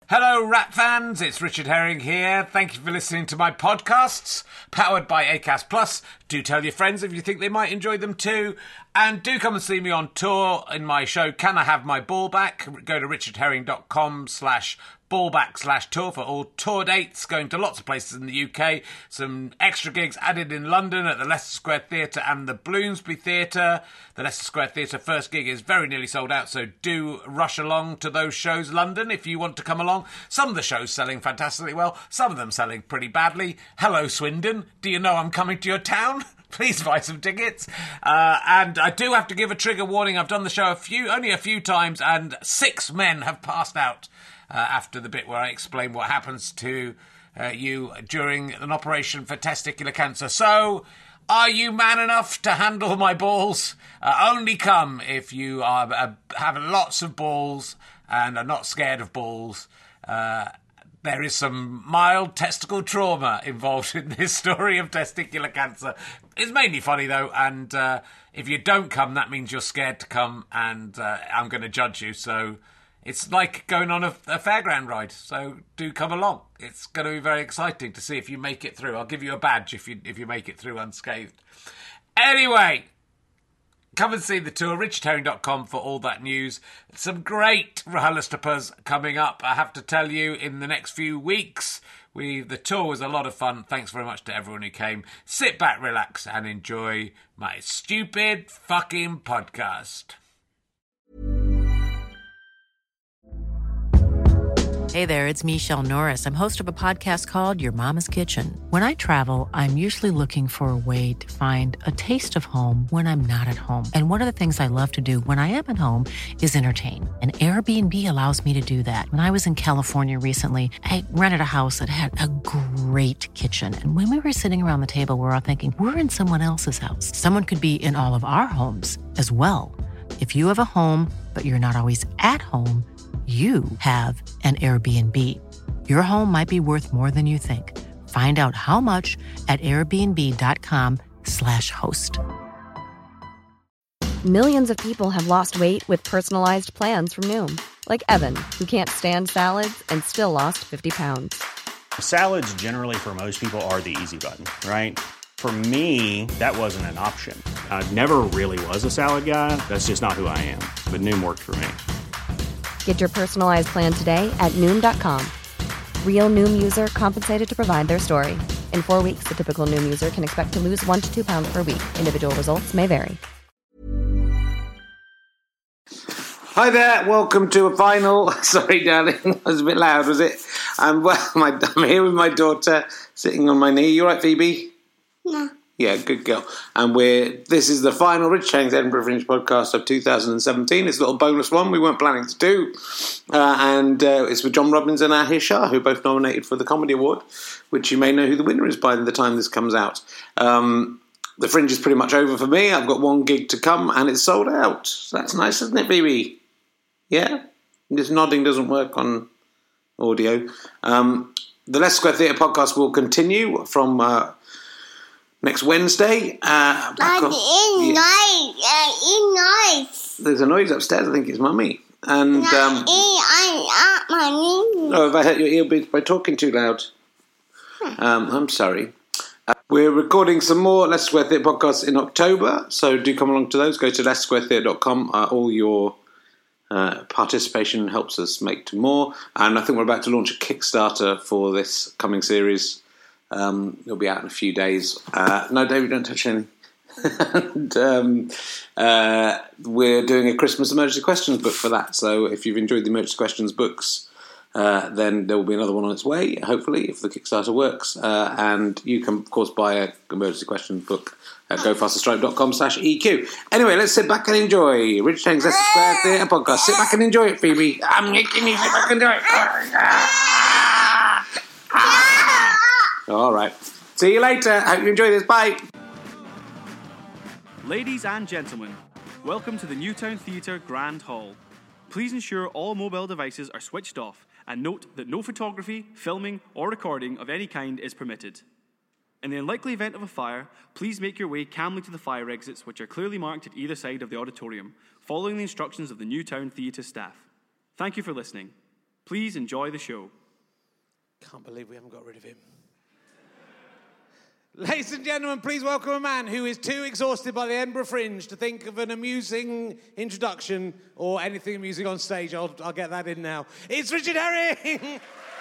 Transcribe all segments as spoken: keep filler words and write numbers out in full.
Hello, Rat fans. It's Richard Herring here. Thank you for listening to my podcasts, powered by Acast Plus. Do tell your friends if you think they might enjoy them too. And do come and see me on tour in my show, Can I Have My Ball Back? Go to richardherring.com slash ballback slash tour for all tour dates, going to lots of places in the U K. Some extra gigs added in London at the Leicester Square Theatre and the Bloomsbury Theatre. The Leicester Square Theatre first gig is very nearly sold out, so do rush along to those shows, London, if you want to come along. Some of the shows selling fantastically well, some of them selling pretty badly. Hello, Swindon. Do you know I'm coming to your town? Please buy some tickets. Uh, and I do have to give a trigger warning. I've done the show a few, only a few times, and six men have passed out uh, after the bit where I explain what happens to uh, you during an operation for testicular cancer. So, are you man enough to handle my balls? Uh, only come if you are uh, have lots of balls and are not scared of balls. Uh, There is some mild testicle trauma involved in this story of testicular cancer. It's mainly funny, though, and uh, if you don't come, that means you're scared to come, and uh, I'm going to judge you. So it's like going on a, a fairground ride, so do come along. It's going to be very exciting to see if you make it through. I'll give you a badge if you if you make it through unscathed. Anyway, come and see the tour, richard herring dot com for all that news. Some great RHLSTPs coming up, I have to tell you, in the next few weeks. We The tour was a lot of fun. Thanks very much to everyone who came. Sit back, relax, and enjoy my stupid fucking podcast. Hey there, it's Michelle Norris. I'm host of a podcast called Your Mama's Kitchen. When I travel, I'm usually looking for a way to find a taste of home when I'm not at home. And one of the things I love to do when I am at home is entertain. And Airbnb allows me to do that. When I was in California recently, I rented a house that had a great kitchen. And when we were sitting around the table, we were all thinking, we're in someone else's house. Someone could be in all of our homes as well. If you have a home, but you're not always at home, you have an Airbnb. Your home might be worth more than you think. Find out how much at airbnb.com slash host. Millions of people have lost weight with personalized plans from Noom. Like Evan, who can't stand salads and still lost fifty pounds. Salads generally for most people are the easy button, right? For me, that wasn't an option. I never really was a salad guy. That's just not who I am. But Noom worked for me. Get your personalized plan today at Noom dot com. Real Noom user compensated to provide their story. In four weeks, the typical Noom user can expect to lose one to two pounds per week. Individual results may vary. Hi there, welcome to a final... Sorry, darling, that was a bit loud, was it? Um, well, my, I'm here with my daughter, sitting on my knee. You all right, Phoebe? No. Yeah, good girl. And we're this is the final Rich Herring's Edinburgh Fringe podcast of two thousand seventeen. It's a little bonus one we weren't planning to do. Uh, and uh, it's with John Robbins and Ahir Shah, who are both nominated for the Comedy Award, which you may know who the winner is by the time this comes out. Um, the Fringe is pretty much over for me. I've got one gig to come, and it's sold out. So that's nice, isn't it, Phoebe? Yeah? This nodding doesn't work on audio. Um, the Leicester Square Theatre podcast will continue from... Uh, Next Wednesday. Uh, But it's nice. Uh, it's nice. There's a noise upstairs. I think it's Mummy. And No, um, I at my knee. oh, if I hurt your earbuds by talking too loud, um, I'm sorry. Uh, we're recording some more Leicester Square Theatre podcasts in October, so do come along to those. Go to leicester square theatre dot com. Uh, all your uh, participation helps us make more. And I think we're about to launch a Kickstarter for this coming series. Um, it'll be out in a few days. Uh, no, David, don't touch anything. and um, uh, we're doing a Christmas emergency questions book for that. So if you've enjoyed the emergency questions books, uh, then there will be another one on its way, hopefully, if the Kickstarter works. Uh, and you can, of course, buy a emergency questions book at go faster stripe dot com slash E Q. Anyway, let's sit back and enjoy Rich Herring's Leicester Square Theatre podcast. Sit back and enjoy it, Phoebe. I'm making you sit back and enjoy it. All right. See you later. Hope you enjoy this. Bye. Ladies and gentlemen, welcome to the Newtown Theatre Grand Hall. Please ensure all mobile devices are switched off and note that no photography, filming or recording of any kind is permitted. In the unlikely event of a fire, please make your way calmly to the fire exits, which are clearly marked at either side of the auditorium, following the instructions of the Newtown Theatre staff. Thank you for listening. Please enjoy the show. Can't believe we haven't got rid of him. Ladies and gentlemen, please welcome a man who is too exhausted by the Edinburgh Fringe to think of an amusing introduction or anything amusing on stage. I'll, I'll get that in now. It's Richard Herring!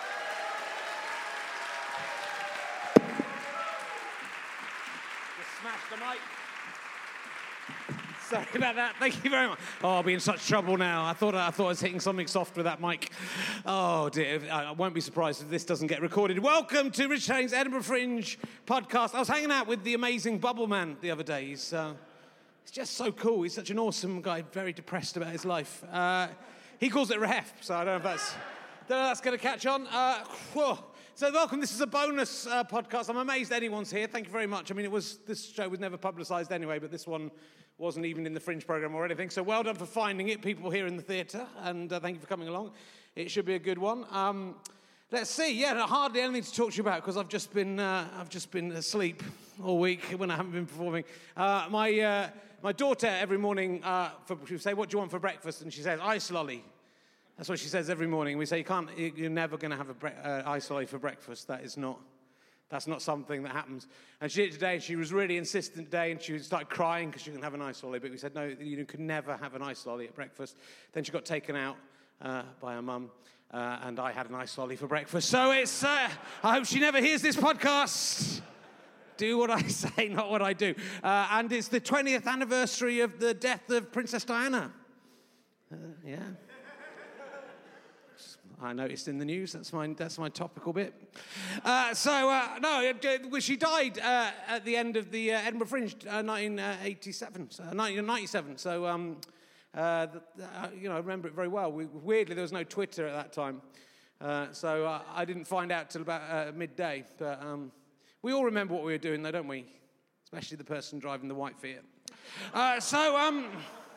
Just smashed the mic. Sorry about that. Thank you very much. Oh, I'll be in such trouble now. I thought I thought I was hitting something soft with that mic. Oh dear. I won't be surprised if this doesn't get recorded. Welcome to Richard Herring's Edinburgh Fringe podcast. I was hanging out with the amazing Bubble Man the other day. He's, uh, he's just so cool. He's such an awesome guy. Very depressed about his life. Uh, he calls it rehef, so I don't know if that's don't know if that's going to catch on. Uh, whoa. So welcome, this is a bonus uh, podcast. I'm amazed anyone's here. Thank you very much. I mean, it was this show was never publicised anyway, but this one wasn't even in the Fringe programme or anything. So well done for finding it, people here in the theatre, and uh, thank you for coming along. It should be a good one. Um, let's see. Yeah, hardly anything to talk to you about because I've just been uh, I've just been asleep all week when I haven't been performing. Uh, my uh, my daughter every morning uh, for, she would say, "What do you want for breakfast?" And she says, "Ice lolly." That's what she says every morning. We say, you can't, you're never going to have a bre- uh, ice lolly for breakfast. That is not, that's not something that happens. And she did it today, and she was really insistent today, and she started crying because she couldn't have an ice lolly. But we said, no, you can never have an ice lolly at breakfast. Then she got taken out uh, by her mum, uh, and I had an ice lolly for breakfast. So it's, uh, I hope she never hears this podcast. Do what I say, not what I do. Uh, and it's the twentieth anniversary of the death of Princess Diana. Uh, yeah. I noticed in the news. That's my that's my topical bit. Uh, so uh, no, uh, she died uh, at the end of the uh, Edinburgh Fringe, uh, nineteen eighty-seven, so, nineteen ninety-seven. So um, uh, the, uh, you know, I remember it very well. We, weirdly, there was no Twitter at that time, uh, so uh, I didn't find out till about uh, midday. But um, we all remember what we were doing, though, don't we? Especially the person driving the white Fiat. Uh, so. Um,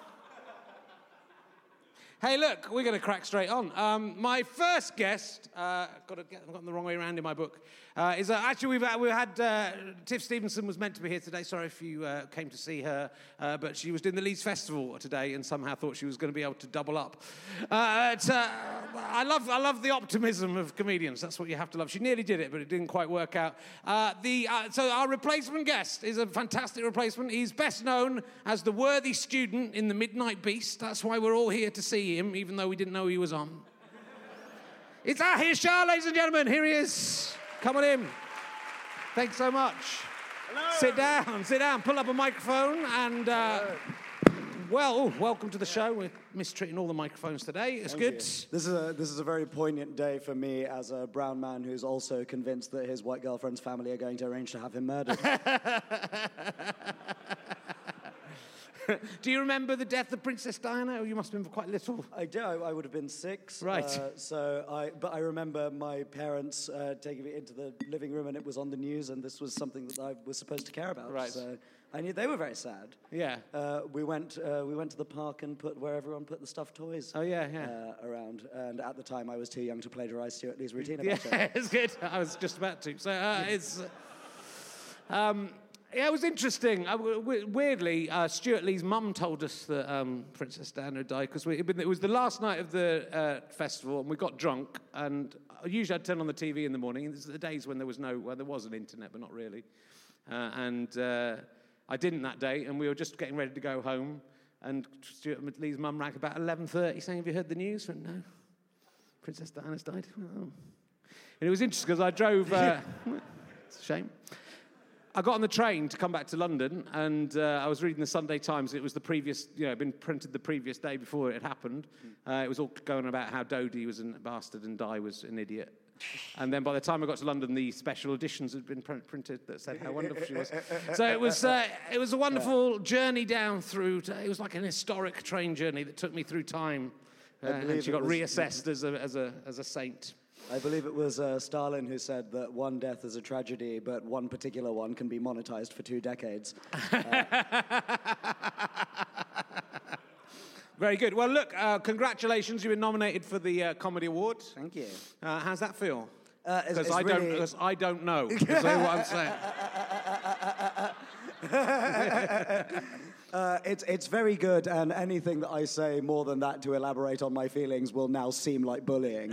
Hey, look, we're going to crack straight on. Um, my first guest, uh, got to get, I've gotten the wrong way around in my book, uh, is uh, actually we've, uh, we've had, uh, Tiff Stevenson was meant to be here today. Sorry if you uh, came to see her, uh, but she was doing the Leeds Festival today and somehow thought she was going to be able to double up. Uh, it's, uh, I love I love the optimism of comedians. That's what you have to love. She nearly did it, but it didn't quite work out. Uh, the uh, so our replacement guest is a fantastic replacement. He's best known as the worthy student in The Midnight Beast. That's why we're all here to see him, even though we didn't know he was on. It's Ahir Shah, ladies and gentlemen. Here he is. Come on in. Thanks so much. Hello. Sit down, sit down. Pull up a microphone and, uh, well, oh, welcome to the show. We're mistreating all the microphones today. It's Thank good. You. This is a this is a very poignant day for me as a brown man who's also convinced that his white girlfriend's family are going to arrange to have him murdered. Do you remember the death of Princess Diana? Oh, you must have been quite little. I do. I, I would have been six. Right. Uh, so I, but I remember my parents uh, taking me into the living room, and it was on the news, and this was something that I was supposed to care about. Right. So I knew they were very sad. Yeah. Uh, we went. Uh, we went to the park and put where everyone put the stuffed toys. Oh yeah, yeah. Uh, around, and at the time I was too young to plagiarize Stuart Lee's routine Yeah, about it. it's good. I was just about to. So uh, it's. Uh, um, Yeah, it was interesting. Uh, w- weirdly, uh, Stuart Lee's mum told us that um, Princess Diana died because it was the last night of the uh, festival, and we got drunk. And usually I'd turn on the T V in the morning. And this is the days when there was no, well, there was an internet, but not really. Uh, and uh, I didn't that day, and we were just getting ready to go home. And Stuart Lee's mum rang about eleven thirty, saying, "Have you heard the news?" I went, "No, Princess Diana's died." Oh. And it was interesting because I drove. Uh, it's a shame. I got on the train to come back to London, and uh, I was reading the Sunday Times. It was the previous, you know, been printed the previous day before it had happened. Uh, it was all going about how Dodie was a bastard and Di was an idiot. And then by the time I got to London, the special editions had been print- printed that said how wonderful she was. So it was uh, it was a wonderful yeah. journey down through. To, it was like an historic train journey that took me through time, uh, and she got was, reassessed as a as a as a saint. I believe it was uh, Stalin who said that one death is a tragedy, but one particular one can be monetized for two decades. Uh, Very good. Well, look, uh, congratulations. You've been nominated for the uh, Comedy Award. Thank you. Uh, how's that feel? Because uh, I, really... don't, I don't know. That's what I'm saying. Uh, it's it's very good, and anything that I say more than that to elaborate on my feelings will now seem like bullying.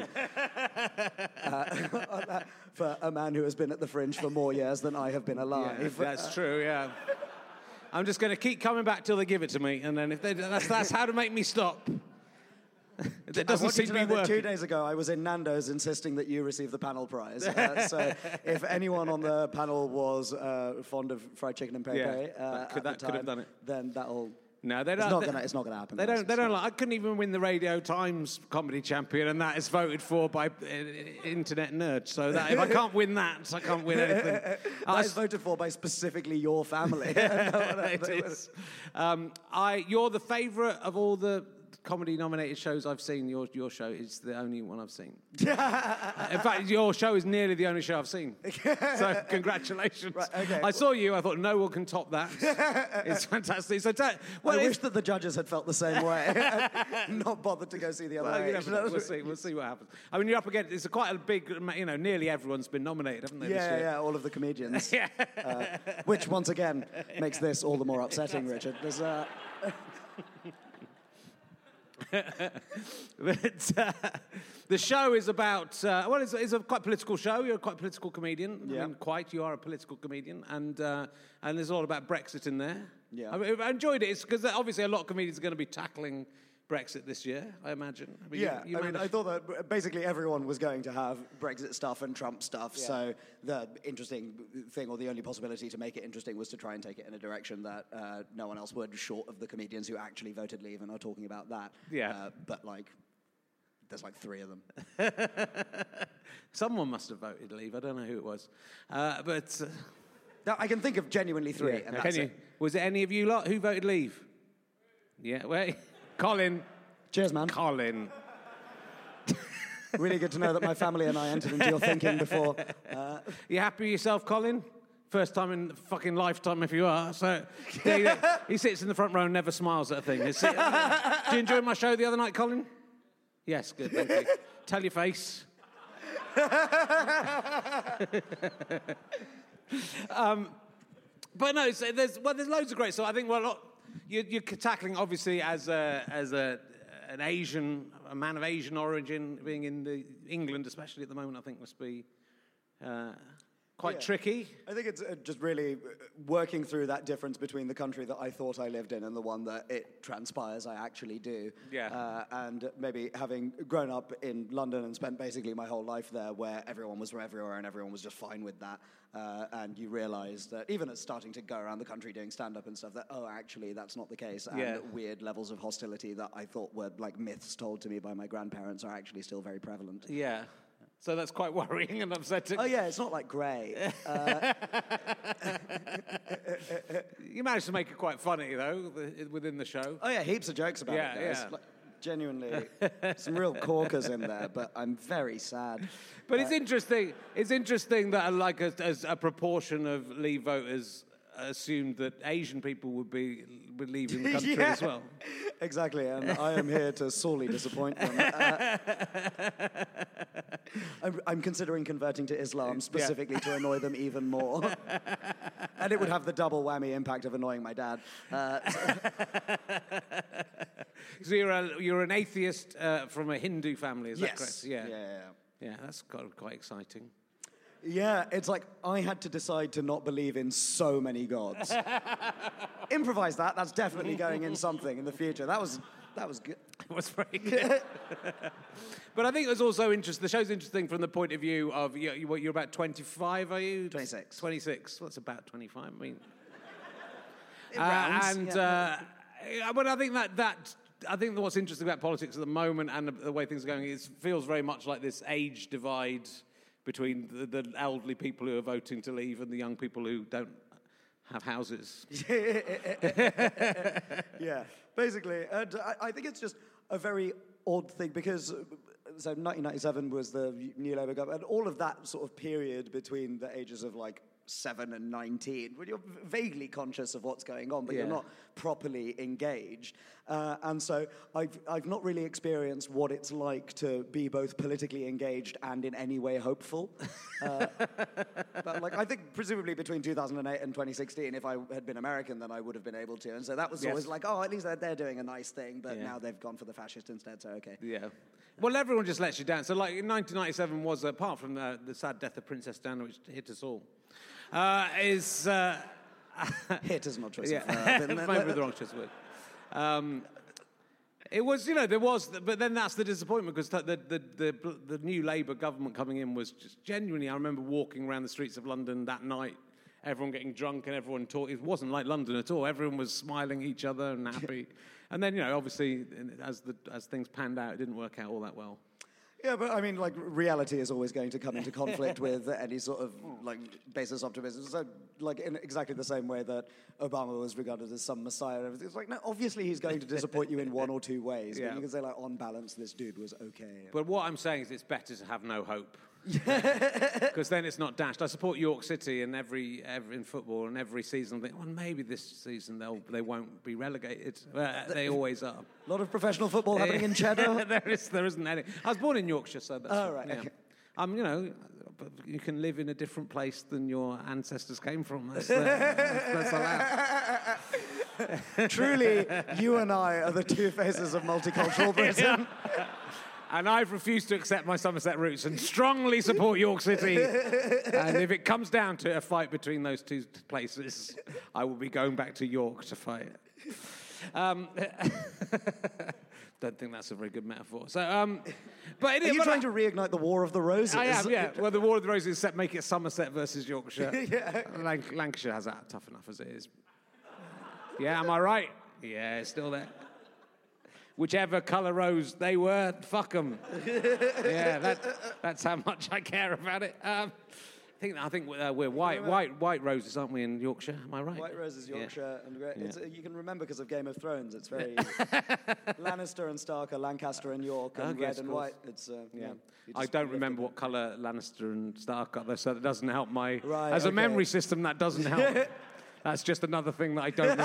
uh, for a man who has been at the Fringe for more years than I have been alive. Yeah, that's true, yeah. I'm just going to keep coming back till they give it to me, and then if they, that's, that's how to make me stop. It doesn't seem to be working. Two days ago, I was in Nando's insisting that you receive the panel prize. Uh, so, if anyone on the panel was uh, fond of fried chicken and pepe, Yeah, uh, could, that at the could have time, done it. Then that'll. No, they It's don't. not they, gonna. It's not gonna happen. They guys. don't. They It's don't not. like. I couldn't even win the Radio Times comedy champion, and that is voted for by uh, internet nerds. So that if I can't win that, I can't win anything. That I is voted for by specifically your family. it is. Um, I. You're the favourite of all the comedy nominated shows I've seen. Your your show is the only one I've seen. uh, in fact, your show is nearly the only show I've seen. So congratulations. Right, okay. I saw you. I thought no one can top that. It's fantastic. So ta- well, I it's- wish that the judges had felt the same way, and not bothered to go see the other Well, you eight. never know. We'll see. We'll see what happens. I mean, you're up against. It's a quite a big. You know, nearly everyone's been nominated, haven't they? this Yeah, year? yeah, all of the comedians. Yeah. uh, which, once again, makes this all the more upsetting, Richard. There's, uh... but, uh, the show is about. Uh, well, it's, it's a quite political show. You're a quite political comedian. Yeah. I mean, quite. You are a political comedian, and uh, and there's all about Brexit in there. Yeah. I, mean, I enjoyed it. It's because obviously a lot of comedians are going to be tackling Brexit this year, I imagine. I mean, Yeah, you, you I mean, managed- I thought that basically everyone was going to have Brexit stuff and Trump stuff, Yeah. so the interesting thing, or the only possibility to make it interesting, was to try and take it in a direction that uh, no one else would, short of the comedians who actually voted Leave and are talking about that. Yeah. Uh, but, like, there's like three of them. Someone must have voted Leave. I don't know who it was. Uh, but... Uh, Now, I can think of genuinely three, yeah, and can that's you? it. Was it any of you lot who voted Leave? Yeah, wait. Colin. Cheers, man. Colin. Really good to know that my family and I entered into your thinking before. Uh, You happy with yourself, Colin? First time in the fucking lifetime, if you are. So he, he sits in the front row and never smiles at a thing. Is it- uh, Did you enjoy my show the other night, Colin? Yes, good. Thank you. Tell your face. um, but no, so there's well, there's loads of great. So I think well, lot, you're, you're tackling obviously as a as a an Asian, a man of Asian origin, being in the England, especially at the moment, I think must be uh, quite Yeah. tricky. I think it's uh, just really uh, working through that difference between the country that I thought I lived in and the one that it transpires I actually do. Yeah. Uh, and maybe having grown up in London and spent basically my whole life there, where everyone was from everywhere and everyone was just fine with that. Uh, and you realise that even at starting to go around the country doing stand-up and stuff, that, oh, actually, that's not the case. And Yeah. weird levels of hostility that I thought were like myths told to me by my grandparents are actually still very prevalent. Yeah. So that's quite worrying and upsetting. Oh, yeah, it's not like grey. Uh, You managed to make it quite funny, though, the- within the show. Oh yeah, heaps of jokes about Yeah, it. Guys. yeah. Like, genuinely, some real corkers in there, but I'm very sad. But it's interesting. It's interesting that, like, a, as a proportion of Leave voters assumed that Asian people would be would leave in the country Yeah, as well. Exactly, and I am here to sorely disappoint them. Uh, I'm, I'm considering converting to Islam specifically to annoy them even more, and it would have the double whammy impact of annoying my dad. Uh, So you're a, you're an atheist uh, from a Hindu family, is that yes, correct? yeah, yeah, yeah. Yeah, that's got, quite exciting. Yeah, it's like I had to decide to not believe in so many gods. Improvise that. That's definitely going in something in the future. That was that was good. It was very good. But I think it was also interesting. The show's interesting from the point of view of you, you, what, you're about twenty-five, are you? twenty-six. twenty-six. What's about twenty-five? I mean, It uh, rounds, and yeah. uh, but I think that that. I think that what's interesting about politics at the moment and the, the way things are going is feels very much like this age divide between the, the elderly people who are voting to leave and the young people who don't have houses. Yeah, basically. And I, I think it's just a very odd thing because, uh, so nineteen ninety-seven was the New Labour government, and all of that sort of period between the ages of like seven and nineteen, when you're vaguely conscious of what's going on, but Yeah. you're not properly engaged. Uh, and so I've, I've not really experienced what it's like to be both politically engaged and in any way hopeful. Uh, but like, I think presumably between two thousand eight and twenty sixteen, if I had been American, then I would have been able to. And so that was Yes. always like, oh, at least they're, they're doing a nice thing, but Yeah. now they've gone for the fascist instead, so okay. Yeah. Well, everyone just lets you down. So, like, in nineteen ninety-seven was, apart from the, the sad death of Princess Diana, which hit us all, uh, is... Uh, Hit is not choice yeah, of verb. maybe the wrong choice of word. Um, it was, you know, there was... But then that's the disappointment, because the, the, the, the new Labour government coming in was just genuinely... I remember walking around the streets of London that night, everyone getting drunk and everyone talking. It wasn't like London at all. Everyone was smiling at each other and happy. And then, you know, obviously, as the as things panned out, it didn't work out all that well. Yeah, but I mean, like, reality is always going to come into conflict with any sort of, like, basis optimism. So, like, in exactly the same way that Obama was regarded as some messiah and everything. It's like, no, obviously he's going to disappoint you in one or two ways. Yeah. But you can say, like, on balance, this dude was okay. But what I'm saying is it's better to have no hope. Because then it's not dashed. I support York City in every, every in football, and every season I think, well, maybe this season they'll they won't be relegated. Uh, they always are. A lot of professional football happening in Cheddar. there is there isn't any. I was born in Yorkshire, so that's Oh, right, yeah. okay. Um, you know, you can live in a different place than your ancestors came from. That's, uh, that's, that's allowed. Truly, you and I are the two faces of multicultural Britain. And I've refused to accept my Somerset roots and strongly support York City. And if it comes down to a fight between those two places, I will be going back to York to fight. Um, don't think that's a very good metaphor. So, um, but it, Are you but trying I, to reignite the War of the Roses? I am, yeah. Well, the War of the Roses set make it Somerset versus Yorkshire. Yeah. Lanc- Lancashire has that tough enough as it is. Yeah, am I right? Yeah, it's still there. Whichever colour rose they were, fuck them. Yeah, that, that's how much I care about it. Um, I think I think uh, we're white, white, white roses, aren't we, in Yorkshire? Am I right? White Roses, Yorkshire, Yeah. and Grey. Yeah. It's, uh, you can remember because of Game of Thrones. It's very Lannister and Stark are Lancaster and York, and Oh, red yes, and of course. white. It's uh, yeah. Yeah. You I just don't lift remember it. what colour Lannister and Stark are, though, so that doesn't help my... Right, As a okay. memory system, that doesn't help. That's just another thing that I don't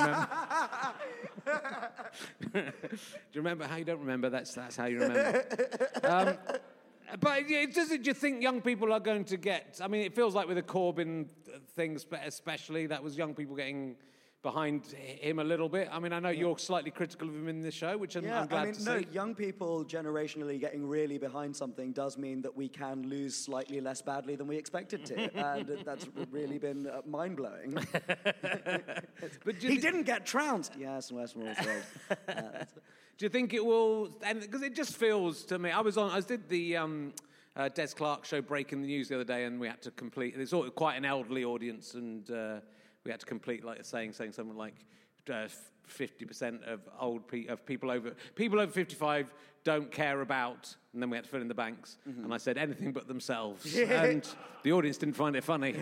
remember. Do you remember how you don't remember? That's that's how you remember. Um, but yeah, does it, do you think young people are going to get... I mean, it feels like with the Corbyn thing especially, that was young people getting behind him a little bit. I mean, I know you're slightly critical of him in this show, which I'm, Yeah, I'm glad I mean, to no, see. young people generationally getting really behind something does mean that we can lose slightly less badly than we expected to, and that's really been uh, mind-blowing. But do you He thi- didn't get trounced. Yes, Westmoreland. Uh, Do you think it will? And because it just feels to me, I was on. I did the um, uh, Des Clark show, Breaking the News, the other day, and we had to complete. It's sort of quite an elderly audience, and uh, we had to complete like a saying, saying something like fifty percent of old pe- of people over people over fifty-five don't care about, and then we had to fill in the banks. Mm-hmm. And I said anything but themselves, and the audience didn't find it funny.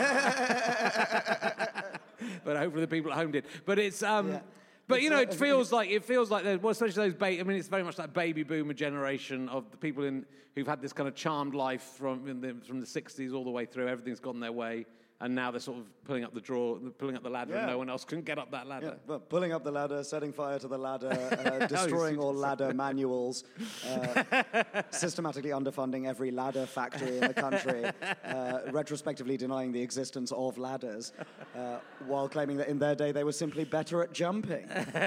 But hopefully the people at home did. But it's. Um, Yeah. But you know, it It's, uh, feels like it feels like, well, especially those. Ba- I mean, it's very much that baby boomer generation of the people in who've had this kind of charmed life from in the, from the sixties all the way through. Everything's gone their way, and now they're sort of pulling up the drawer, pulling up the ladder, and Yeah. no one else can get up that yeah, ladder. well, pulling up the ladder, setting fire to the ladder, uh, destroying all ladder manuals, uh, systematically underfunding every ladder factory in the country, uh, retrospectively denying the existence of ladders, uh, while claiming that in their day they were simply better at jumping.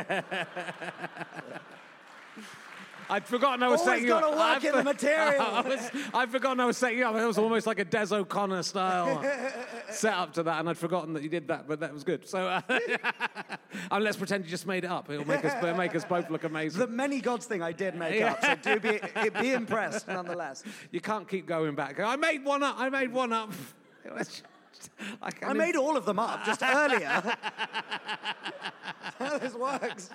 I'd forgotten I was Always setting you up. gotta work I'd in the material. I was, I'd forgotten I was setting you up. It was almost like a Des O'Connor style set up to that, and I'd forgotten that you did that, but that was good. So, uh, and let's pretend you just made it up. It'll make us it'll make us both look amazing. The many gods thing I did make up, so do be, be impressed nonetheless. You can't keep going back. I made one up. I made one up. It was just- I, I made all of them up just earlier. How this works.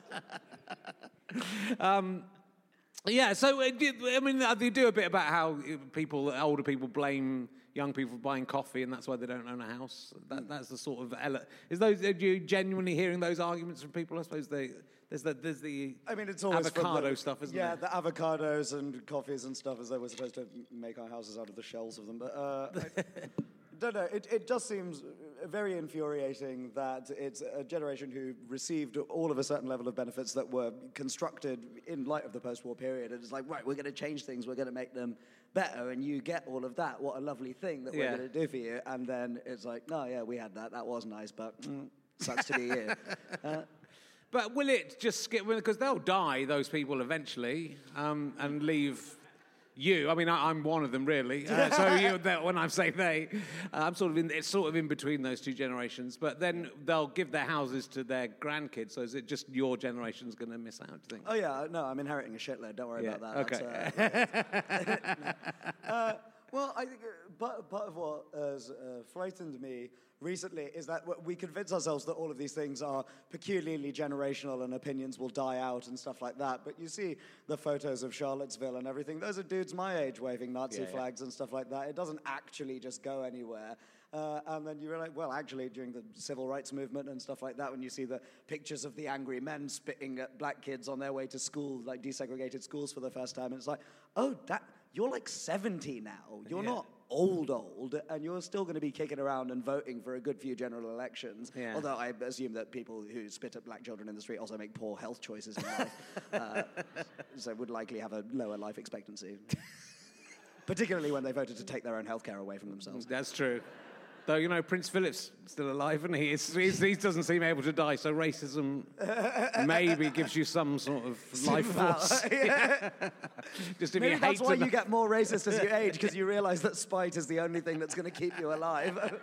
Yeah, so uh, do- I mean, uh, they do a bit about how uh, people, older people, blame young people for buying coffee, and that's why they don't own a house. That, that's the sort of ele- is those. Are you genuinely hearing those arguments from people? I suppose they, there's the there's the I mean, it's always for avocado the, stuff, isn't yeah, there? the avocados and coffees and stuff, as though we're supposed to make our houses out of the shells of them. But uh, I don't know. It, it just seems very infuriating that it's a generation who received all of a certain level of benefits that were constructed in light of the post-war period. And it's like, right, we're going to change things, we're going to make them better, and you get all of that. What a lovely thing that Yeah. we're going to do for you. And then it's like, no, yeah, we had that. That was nice, but mm, sucks to be you. Uh, But will it just skip? Because they'll die, those people, eventually, um, and leave you. I mean, I, I'm one of them, really. Uh, so you, that, when I say they, uh, I'm sort of in. It's sort of in between those two generations. But then they'll give their houses to their grandkids. So is it just your generation's going to miss out? Do you think? oh, yeah, no, I'm inheriting a shitload. Don't worry Yeah, about that. okay. That's, uh, uh, well, I think uh, part, part of what has uh, frightened me recently is that we convince ourselves that all of these things are peculiarly generational and opinions will die out and stuff like that. But you see the photos of Charlottesville and everything. Those are dudes my age waving Nazi Yeah, yeah. flags and stuff like that. It doesn't actually just go anywhere. Uh, and then you realize, well, actually, during the civil rights movement and stuff like that, when you see the pictures of the angry men spitting at black kids on their way to school, like desegregated schools for the first time, and it's like, oh, that you're like seventy now. You're Yeah. not old, old, and you're still going to be kicking around and voting for a good few general elections. Yeah. Although I assume that people who spit at black children in the street also make poor health choices in life, uh, so would likely have a lower life expectancy. Particularly when they voted to take their own healthcare away from themselves. That's true. Though, you know, Prince Philip's still alive, and he? He's, he's, he doesn't seem able to die, so racism maybe gives you some sort of life force. Yeah. Just if Maybe you that's hate why them. you get more racist as you age, because you realise that spite is the only thing that's going to keep you alive.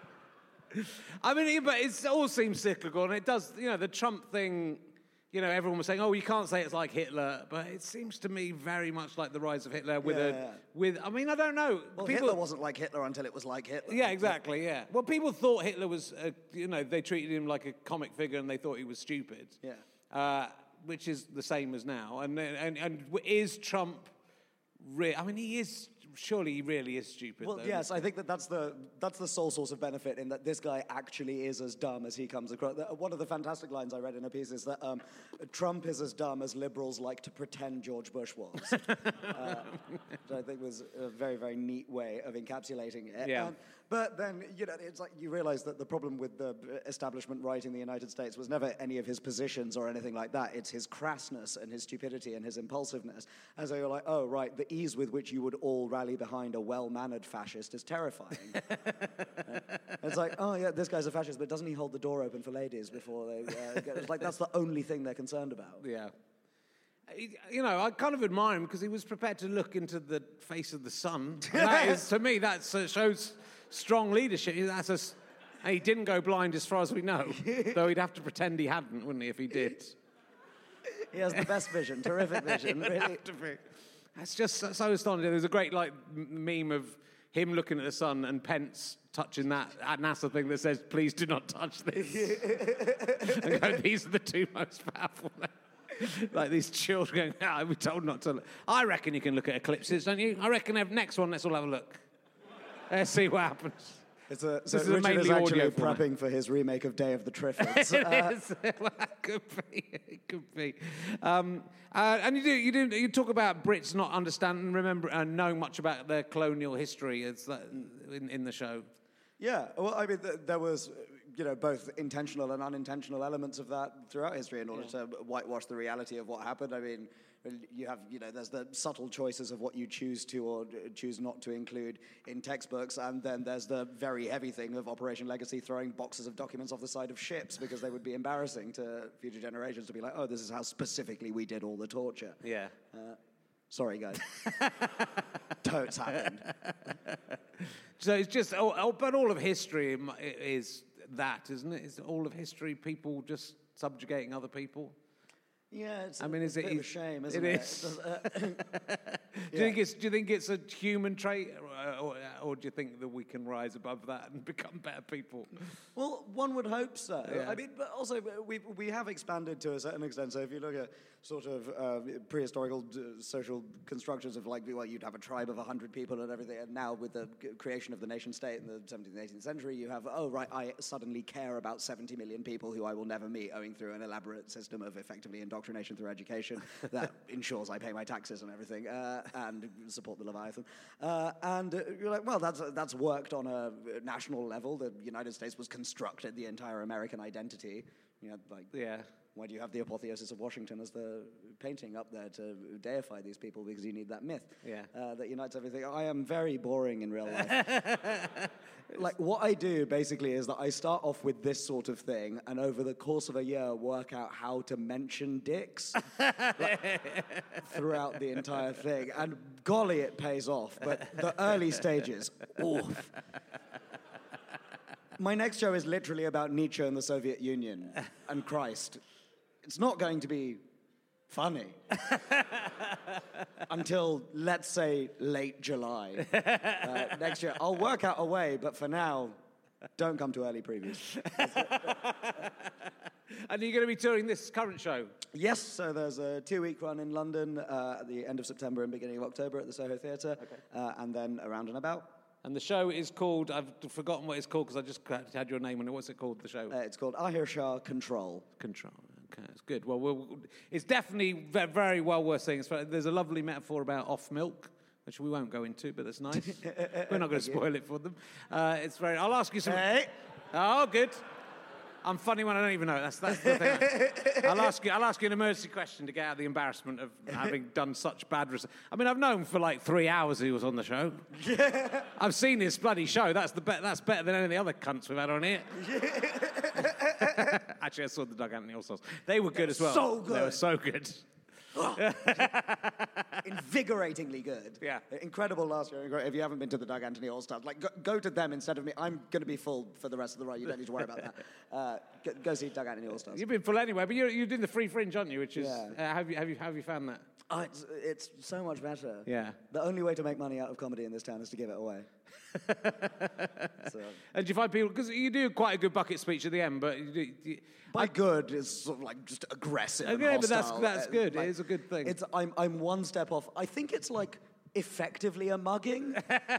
I mean, but it all seems cyclical, and it does, you know, the Trump thing, you know, everyone was saying, oh, you can't say it's like Hitler, but it seems to me very much like the rise of Hitler with Yeah, a, yeah. with, I mean, I don't know. Well, People, Hitler wasn't like Hitler until it was like Hitler. Yeah, exactly, yeah. Well, people thought Hitler was, uh, you know, they treated him like a comic figure and they thought he was stupid. Yeah. Uh, which is the same as now. And, and, and is Trump, re- I mean, he is, surely he really is stupid, Well, though. yes, I think that that's the that's the sole source of benefit in that this guy actually is as dumb as he comes across. One of the fantastic lines I read in a piece is that um, Trump is as dumb as liberals like to pretend George Bush was, uh, which I think was a very, very neat way of encapsulating it. Yeah. Um, but then, you know, it's like you realize that the problem with the establishment right in the United States was never any of his positions or anything like that. It's his crassness and his stupidity and his impulsiveness. And so you're like, oh, right, the ease with which you would all rally behind a well-mannered fascist is terrifying. It's like, oh, yeah, this guy's a fascist, but doesn't he hold the door open for ladies before they uh, get... It's like, that's the only thing they're concerned about. Yeah. He- You know, I kind of admire him because he was prepared to look into the face of the sun. And that is, to me, that shows strong leadership. That's a, s- and he didn't go blind as far as we know, though he'd have to pretend he hadn't, wouldn't he, if he did? He has the best vision, terrific vision, He'd really. have to be. That's just so, so astonishing. There's a great like m- meme of him looking at the sun and Pence touching that, that NASA thing that says, please do not touch this. And go, these are the two most powerful. Like these children going, ah, we're told not to look. I reckon you can look at eclipses, don't you? I reckon ev- next one, let's all have a look. Let's see what happens. It's a, This so is a Richard mainly is actually audio format. prepping for his remake of Day of the Triffids. It Uh, is. Well, it could be. It could be. Um, uh, and you do. You do. You talk about Brits not understanding, remember, and knowing much about their colonial history. It's that in, in the show. Yeah, well, I mean, th- there was, you know, both intentional and unintentional elements of that throughout history in order to whitewash the reality of what happened. I mean, you have, you know, there's the subtle choices of what you choose to or choose not to include in textbooks, and then there's the very heavy thing of Operation Legacy throwing boxes of documents off the side of ships because they would be embarrassing to future generations to be like, oh, this is how specifically we did all the torture. Yeah. Uh, sorry, guys. Totes happened. So it's just, oh, oh, but all of history is that, isn't it? It's all of history, people just subjugating other people. Yeah, it's I mean, a is bit it of a shame, isn't it it? is. Does- uh, Do you think it's? Do you think it's a human trait, or, or, or do you think that we can rise above that and become better people? Well, one would hope so. Yeah. I mean, but also we we have expanded to a certain extent. So if you look at sort of uh, prehistorical uh, social constructions of like, well, you'd have a tribe of one hundred people and everything, and now with the c- creation of the nation state in the seventeenth and eighteenth century, you have, oh, right, I suddenly care about seventy million people who I will never meet, owing through an elaborate system of effectively indoctrination through education that ensures I pay my taxes and everything, uh, and support the Leviathan. Uh, and uh, you're like, well, that's, that's worked on a national level. The United States was constructed, the entire American identity. You know, like, Yeah. why do you have the apotheosis of Washington as the painting up there to deify these people? Because you need that myth Yeah. uh, that unites everything. I am very boring in real life. Like, what I do, basically, is that I start off with this sort of thing, and over the course of a year, work out how to mention dicks like, throughout the entire thing. And golly, it pays off. But the early stages, oof. My next show is literally about Nietzsche and the Soviet Union and Christ. It's not going to be funny until, let's say, late July uh, next year. I'll work out a way, but for now, don't come to early previews. And you're going to be touring this current show? Yes, so there's a two-week run in London uh, at the end of September and beginning of October at the Soho Theatre, okay. uh, and then around and about. And the show is called, I've forgotten what it's called because I just had your name on it. What's it called, the show? Uh, it's called Ahir Shah Control. Control, okay, that's good. Well, we'll it's definitely ve- very well worth seeing. It's, there's a lovely metaphor about off milk, which we won't go into, but that's nice. We're not going to spoil it for them. Uh, it's very, I'll ask you some... Hey! Oh, good. I'm funny when I don't even know. That's, that's the thing. I'll ask you. I'll ask you an emergency question to get out of the embarrassment of having done such bad research. I mean, I've known for like three hours he was on the show. Yeah. I've seen his bloody show. That's the be- That's better than any of the other cunts we've had on here. Yeah. Actually, I saw the Doug Anthony All-Stars. They were good as well. So good. They were so good. Invigoratingly good. Yeah. Incredible last year. If you haven't been to the Doug Anthony All-Stars, like, go, go to them instead of me. I'm going to be full for the rest of the ride. You don't need to worry about that. Uh, go, go see Doug Anthony All-Stars. You've been full anyway, but you're, you're doing the Free Fringe, aren't you? Which is, Yeah. uh, have you have you have you found that? Oh, it's, it's so much better. Yeah. The only way to make money out of comedy in this town is to give it away. So. And do you find people, because you do quite a good bucket speech at the end, but you do, you, By I, good is sort of like just aggressive. Okay, and but that's- hostile. that's Uh, good. It like, is a good thing. It's I'm I'm one step off. I think it's like effectively a mugging.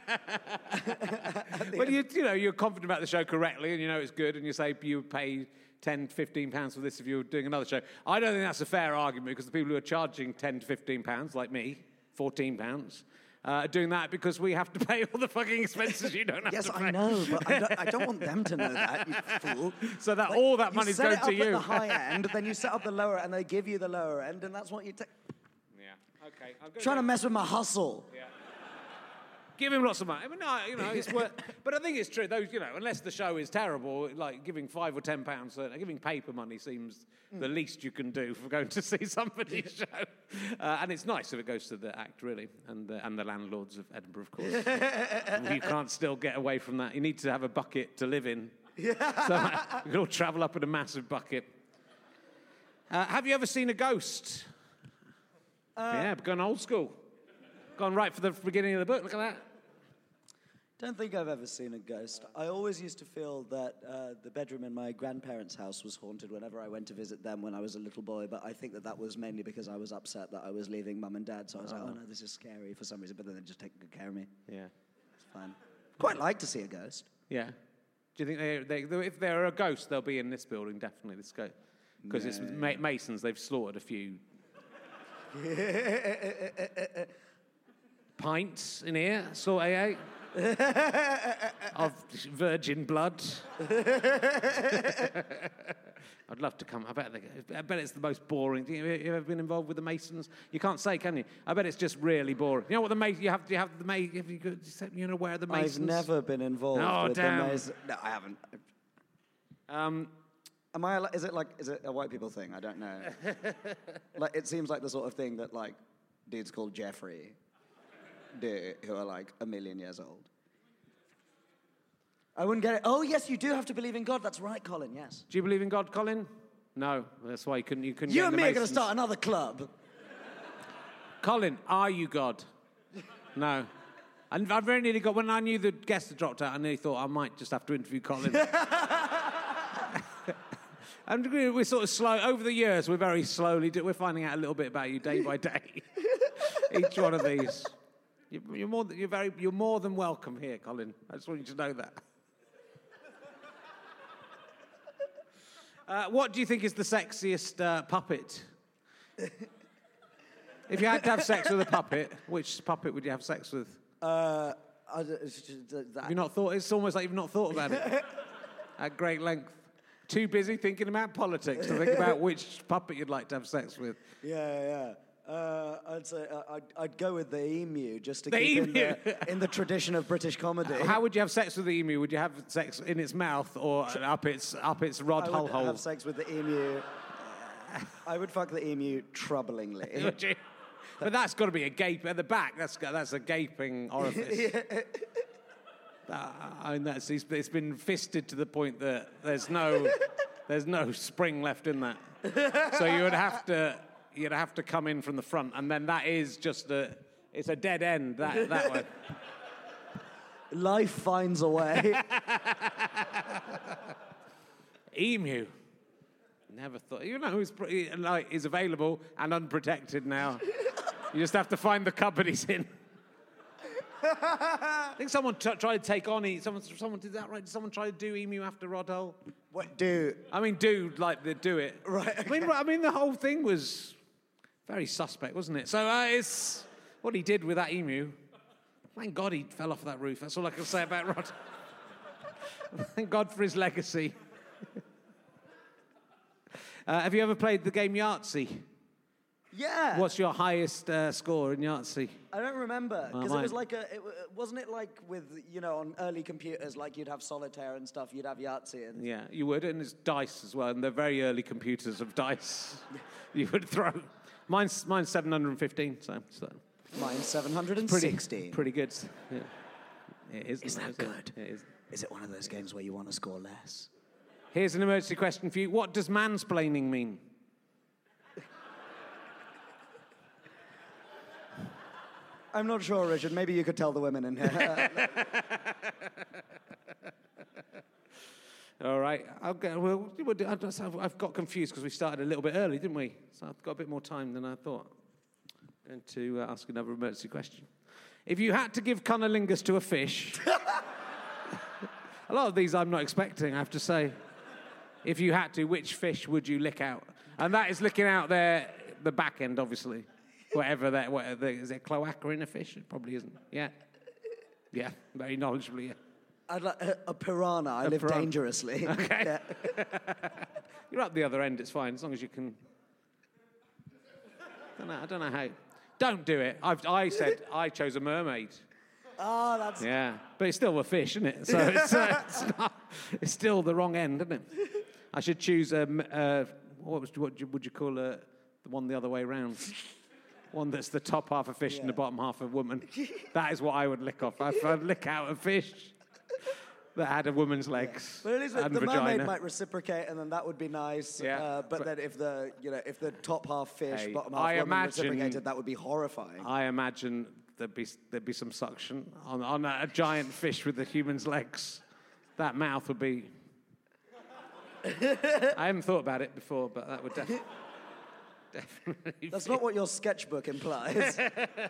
Well, you, you know, you're confident about the show correctly and you know it's good and you say you would pay ten, fifteen pounds for this if you were doing another show. I don't think that's a fair argument because the people who are charging ten to fifteen pounds, like me, fourteen pounds, uh, are doing that because we have to pay all the fucking expenses you don't have Yes, to pay. I know, but I don't, I don't want them to know that, you fool. So that Like, all that you money's set going it up to at you. the high end, then you set up the lower, and they give you the lower end, and that's what you take. Yeah, okay. I'm gonna Trying to go- mess with my hustle. Yeah. Give him lots of money. I mean, no, you know, it's worth. But I think it's true. Those, you know, unless the show is terrible, like giving five or ten pounds, uh, giving paper money seems the least you can do for going to see somebody's show. Uh, and it's nice if it goes to the act, really, and the, and the landlords of Edinburgh, of course. You can't still get away from that. You need to have a bucket to live in. So uh, you can all travel up in a massive bucket. Uh, have you ever seen a ghost? Uh, yeah, gone old school. Gone right for the beginning of the book. Look at that. Don't think I've ever seen a ghost. I always used to feel that uh, the bedroom in my grandparents' house was haunted whenever I went to visit them when I was a little boy, but I think that that was mainly because I was upset that I was leaving mum and dad, so I was like, oh no, this is scary for some reason, but then they just take good care of me. Yeah. It's fine. Quite like to see a ghost. Yeah. Do you think they, they if they're a ghost, they'll be in this building, definitely, this ghost? Because it's ma- Masons, they've slaughtered a few pints in here, sort of, eh? Of virgin blood. I'd love to come. I bet, they, I bet it's the most boring. Do you, have you ever been involved with the Masons? You can't say, can you? I bet it's just really boring. You know what the Masons? You have to have the Masons. Have you, you know where the Masons? I've never been involved Oh, with damn. the Masons. No, I haven't. Um, Am I? al- Is it like? Is it a white people thing? I don't know. Like, it seems like the sort of thing that like dudes called Jeffrey do, who are like a million years old. I wouldn't get it. Oh yes, you do have to believe in God. That's right, Colin. Yes. do you believe in God, Colin? No. That's why you couldn't. You couldn't. You get in and the me are going to Masons. start another club. Colin, are you God? No. And I very nearly got, when I knew the guest had dropped out, I nearly thought I might just have to interview Colin. And we're sort of slow over the years. We're very slowly. Do, we're finding out a little bit about you day by day. Each one of these. You, you're more. You're very. You're more than welcome here, Colin. I just want you to know that. Uh, what do you think is the sexiest uh, puppet? If you had to have sex with a puppet, which puppet would you have sex with? Uh, I, that. Have you not thought? It's almost like you've not thought about it at great length. Too busy thinking about politics to think about which puppet you'd like to have sex with. Yeah, yeah. Uh, I'd say uh, I'd, I'd go with the emu just to The keep in emu? the, in the tradition of British comedy. How would you have sex with the emu? Would you have sex in its mouth or up its up its rod I hole would hole? have sex with the emu. I would fuck the emu troublingly. Would you? But that's got to be a gape at the back. That's that's a gaping orifice. Uh, I mean, that's it's, it's been fisted to the point that there's no there's no spring left in that. So you would have to you'd have to come in from the front, and then that is just a it's a dead end that that way. Life finds a way. Emu. Never thought. You know, he's pretty, like is available and unprotected now. You just have to find the cupboard he's in. I think someone t- tried to take on E. Someone, someone did that right. Did someone try to do Emu after Rodhole? What do? I mean, do like they do it. Right. I mean, I mean, the whole thing was very suspect, wasn't it? So uh, it's what he did with that emu. Thank God he fell off that roof. That's all I can say about Rod. Thank God for his legacy. uh, have you ever played the game Yahtzee? Yeah. What's your highest uh, score in Yahtzee? I don't remember because Well, it was mine- like a. It, wa- wasn't it like with you know on early computers like you'd have solitaire and stuff. You'd have Yahtzee and. Yeah, you would, and it's dice as well, and they're very early computers of dice. You would throw. Mine's mine's seven hundred fifteen, so, so Mine's seven hundred pretty sixteen. pretty good. Yeah, it is. Is that isn't it? good? It is. Is it one of those games where you want to score less? Here's an emergency question for you. What does mansplaining mean? I'm not sure, Richard. Maybe you could tell the women in here. All right. I'll go, well, we'll do- I've just- I've I've got confused because we started a little bit early, didn't we? So I've got a bit more time than I thought. I'm going to uh, ask another emergency question. If you had to give cunnilingus to a fish... a lot of these I'm not expecting, I have to say. If you had to, which fish would you lick out? And that is licking out their the back end, obviously. Whatever that... Whatever, is there cloaca in a fish? It probably isn't. Yeah. Yeah, very knowledgeably, yeah. I'd like a, a piranha. I A live piranha. dangerously. Okay. Yeah. You're up the other end, it's fine, as long as you can... I don't know, I don't know how... Don't do it. I've, I said I chose a mermaid. Oh, that's. Yeah. But it's still a fish, isn't it? So it's, uh, it's, not, it's still the wrong end, isn't it? I should choose a... Um, uh, what, was, what would you call a, the one the other way round? One that's the top half a fish Yeah. and the bottom half a woman. That is what I would lick off. I'd, I'd lick out a fish that had a woman's legs But at least the and mermaid vagina. might reciprocate, and then that would be nice. Yeah, Uh, but, but- then if the you know if the top half fish, Hey, bottom half I woman imagine- reciprocated, that would be horrifying. I imagine there'd be there'd be some suction on on a, a giant fish with a human's legs. That mouth would be. I haven't thought about it before, but that would def- definitely. That's be- not what your sketchbook implies.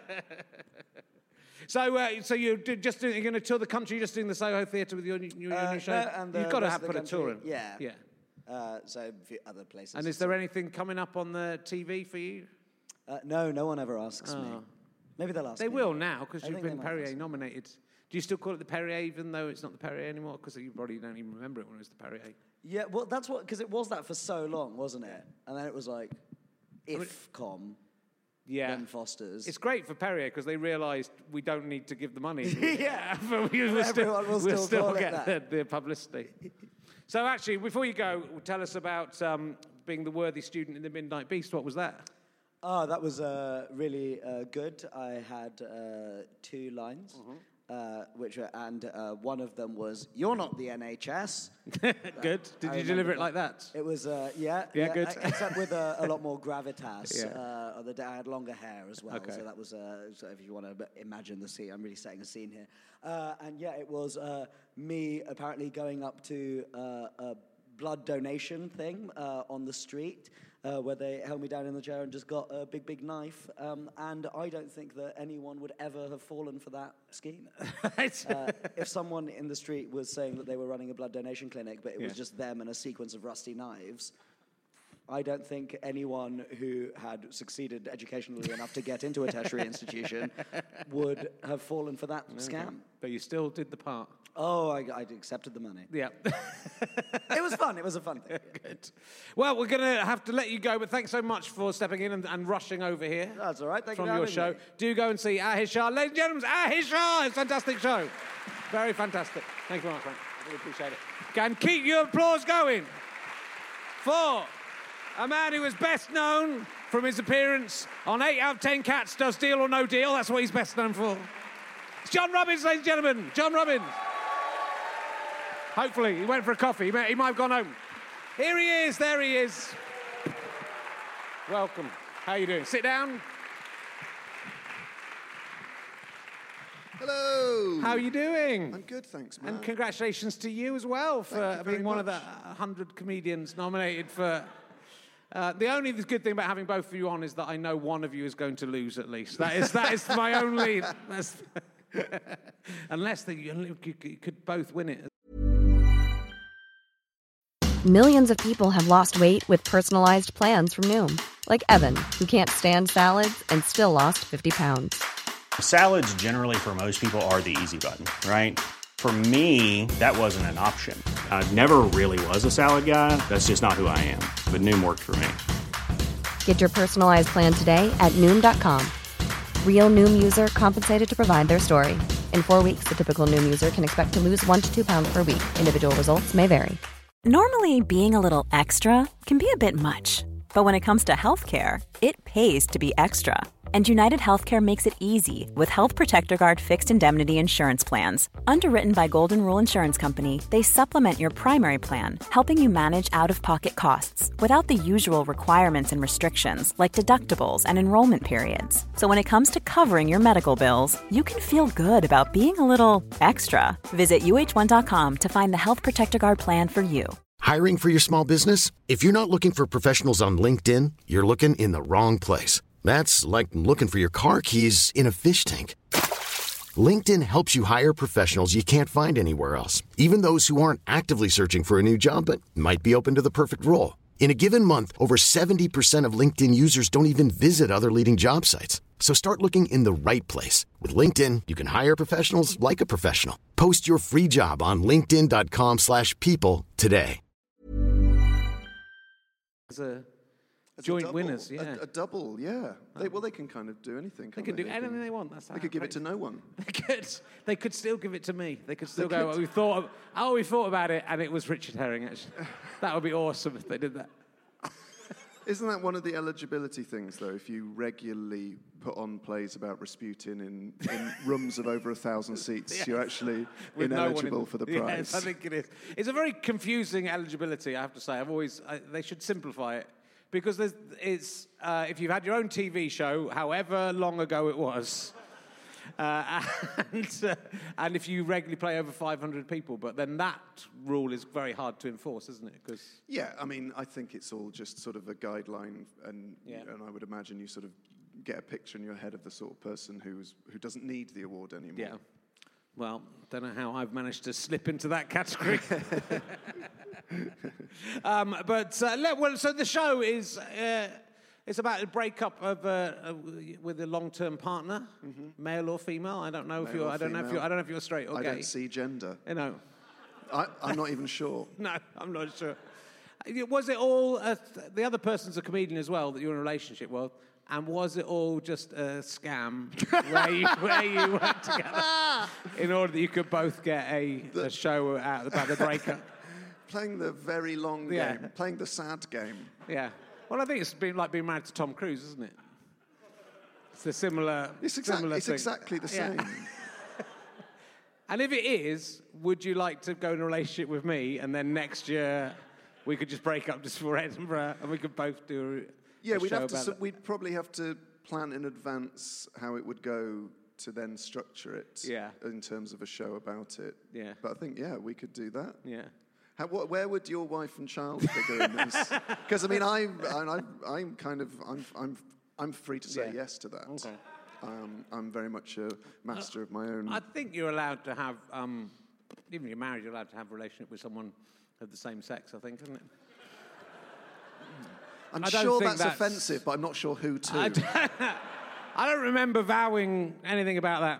So, uh, so you're do- just doing, you're going to tour the country, just doing the Soho Theatre with your, new- your Uh, new show. no, and the You've got to rest have of the put a tour in. country, yeah. Yeah. uh, so a few other places. And is there anything coming up on the T V for you? Uh, no, no one ever asks me. Oh. Maybe they'll ask They me. will now because I you've think they been might Perrier ask me. nominated. Do you still call it the Perrier even though it's not the Perrier anymore? Because you probably don't even remember it when it was the Perrier. Yeah, well, that's what because it was that for so long, wasn't it? And then it was like, IFCOM, Yeah. Ben Foster's. It's great for Perrier because they realised we don't need to give the money. Yeah. But we will still, Everyone will we'll still still call it get that. the, the publicity. So actually, before you go, tell us about um, being the worthy student in the Midnight Beast. What was that? Oh, that was uh, really uh, good. I had uh, two lines, Mm-hmm. uh, which were, and uh, one of them was, "You're not the N H S." Good. Did I you remember deliver it that. like that? It was, uh, yeah, Yeah, good. uh, except with a, a lot more gravitas. Yeah. Uh, on the day I had longer hair as well, Okay. so that was. Uh, so if you want to imagine the scene, I'm really setting a scene here. Uh, and yeah, it was uh, me apparently going up to uh, a blood donation thing uh, on the street uh, where they held me down in the chair and just got a big, big knife. Um, and I don't think that anyone would ever have fallen for that scheme. uh, if someone in the street was saying that they were running a blood donation clinic, but it Yeah. was just them and a sequence of rusty knives, I don't think anyone who had succeeded educationally enough to get into a tertiary institution would have fallen for that scam. But you still did the part. Oh, I, I accepted the money. Yeah. It was fun. It was a fun thing. Good. Well, we're going to have to let you go, but thanks so much for stepping in and, and rushing over here. That's all right. Thank from you for your having show. me. Do go and see Ahisha. Ladies and gentlemen, Ahisha! It's a fantastic show. Very fantastic. Thank you very much, Frank. I really appreciate it. Can keep your applause going for a man who is best known from his appearance on eight out of ten Cats Does Deal or No Deal. That's what he's best known for. It's John Robbins, ladies and gentlemen. John Robbins. Hopefully, he went for a coffee. He might, he might have gone home. Here he is. There he is. Welcome. How are you doing? Sit down. Hello. How are you doing? I'm good, thanks, man. And congratulations to you as well for Thank you very being one of the much. one hundred comedians nominated for... Uh, the only good thing about having both of you on is that I know one of you is going to lose at least. That is that is my only... That's, unless the, you could both win it. Millions of people have lost weight with personalized plans from Noom. Like Evan, who can't stand salads and still lost fifty pounds. Salads generally for most people are the easy button, right? For me, that wasn't an option. I never really was a salad guy. That's just not who I am. But Noom worked for me. Get your personalized plan today at Noom dot com. Real Noom user compensated to provide their story. In four weeks, the typical Noom user can expect to lose one to two pounds per week. Individual results may vary. Normally, being a little extra can be a bit much. But when it comes to healthcare, it pays to be extra. And United Healthcare makes it easy with Health Protector Guard fixed indemnity insurance plans. Underwritten by Golden Rule Insurance Company, they supplement your primary plan, helping you manage out-of-pocket costs without the usual requirements and restrictions like deductibles and enrollment periods. So when it comes to covering your medical bills, you can feel good about being a little extra. Visit U H one dot com to find the Health Protector Guard plan for you. Hiring for your small business? If you're not looking for professionals on LinkedIn, you're looking in the wrong place. That's like looking for your car keys in a fish tank. LinkedIn helps you hire professionals you can't find anywhere else, even those who aren't actively searching for a new job but might be open to the perfect role. In a given month, over seventy percent of LinkedIn users don't even visit other leading job sites. So start looking in the right place. With LinkedIn, you can hire professionals like a professional. Post your free job on linkedin dot com slash people today. As a As a joint double, winners, yeah. A, a double, yeah. They, well, they can kind of do anything. They can't can do anything they want. That's They how could give great- it to no one. They could. They could still give it to me. They could still They go. could. We thought. Of, oh, we thought about it, and it was Richard Herring. Actually, that would be awesome if they did that. Isn't that one of the eligibility things, though? If you regularly put on plays about Rasputin in, in rooms of over a thousand seats, Yes. you're actually With no one ineligible in- for the Yes, prize. I think it is. It's a very confusing eligibility, I have to say. I've always. I, they should simplify it because there's. It's uh, if you've had your own T V show, however long ago it was. Uh, and, uh, and if you regularly play over five hundred people, but then that rule is very hard to enforce, isn't it? Because Yeah, I mean, I think it's all just sort of a guideline, and Yeah. and I would imagine you sort of get a picture in your head of the sort of person who's who doesn't need the award anymore. yeah. Well, don't know how I've managed to slip into that category. um, but uh, le- well, so the show is. Uh, It's about a breakup of uh, uh, with a long-term partner, male or female. I don't know if Male you're. or I don't know if female. you're. I don't know if you're straight or I gay. don't see gender. You know. I, I'm not even sure. No, I'm not sure. Was it all uh, the other person's a comedian as well that you're in a relationship with, and was it all just a scam where you where you worked together in order that you could both get a, a show out about the breakup? Playing the very long Yeah. game, playing the sad game. Yeah. Well, I think it's been like being married to Tom Cruise, isn't it? It's a similar, It's, exact, similar it's thing. exactly the Yeah. same. And if it is, would you like to go in a relationship with me, and then next year we could just break up just for Edinburgh, and we could both do a, Yeah, a we'd show have to. about So it? we'd probably have to plan in advance how it would go to then structure it. Yeah. In terms of a show about it. Yeah. But I think yeah, we could do that. Yeah. How, what, where would your wife and child figure in this? Because I mean, I'm, I'm, I'm kind of, I'm, I'm, I'm free to say Yeah. yes to that. Okay. Um, I'm very much a master of my own. I think you're allowed to have, um, even if you're married, you're allowed to have a relationship with someone of the same sex, I think, isn't it? I'm I don't sure think that's, that's- offensive, but I'm not sure who to. I don't, I don't remember vowing anything about that.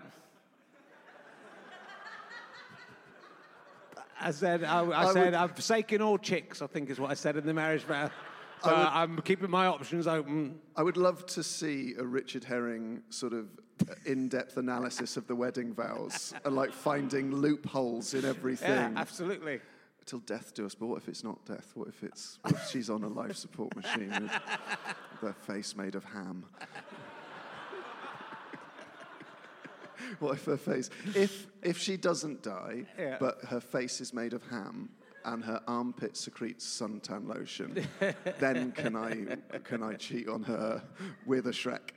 I said, I, I I said, would- I've forsaken all chicks, I think is what I said in the marriage vow. But would- I'm keeping my options open. I would love to see a Richard Herring sort of in-depth analysis of the wedding vows and like finding loopholes in everything. Yeah, absolutely. Till death do us, but what if it's not death? What if it's what if she's on a life support machine with their face made of ham? What if her face? If if she doesn't die, Yeah. but her face is made of ham and her armpit secretes suntan lotion, then can I can I cheat on her with a Shrek?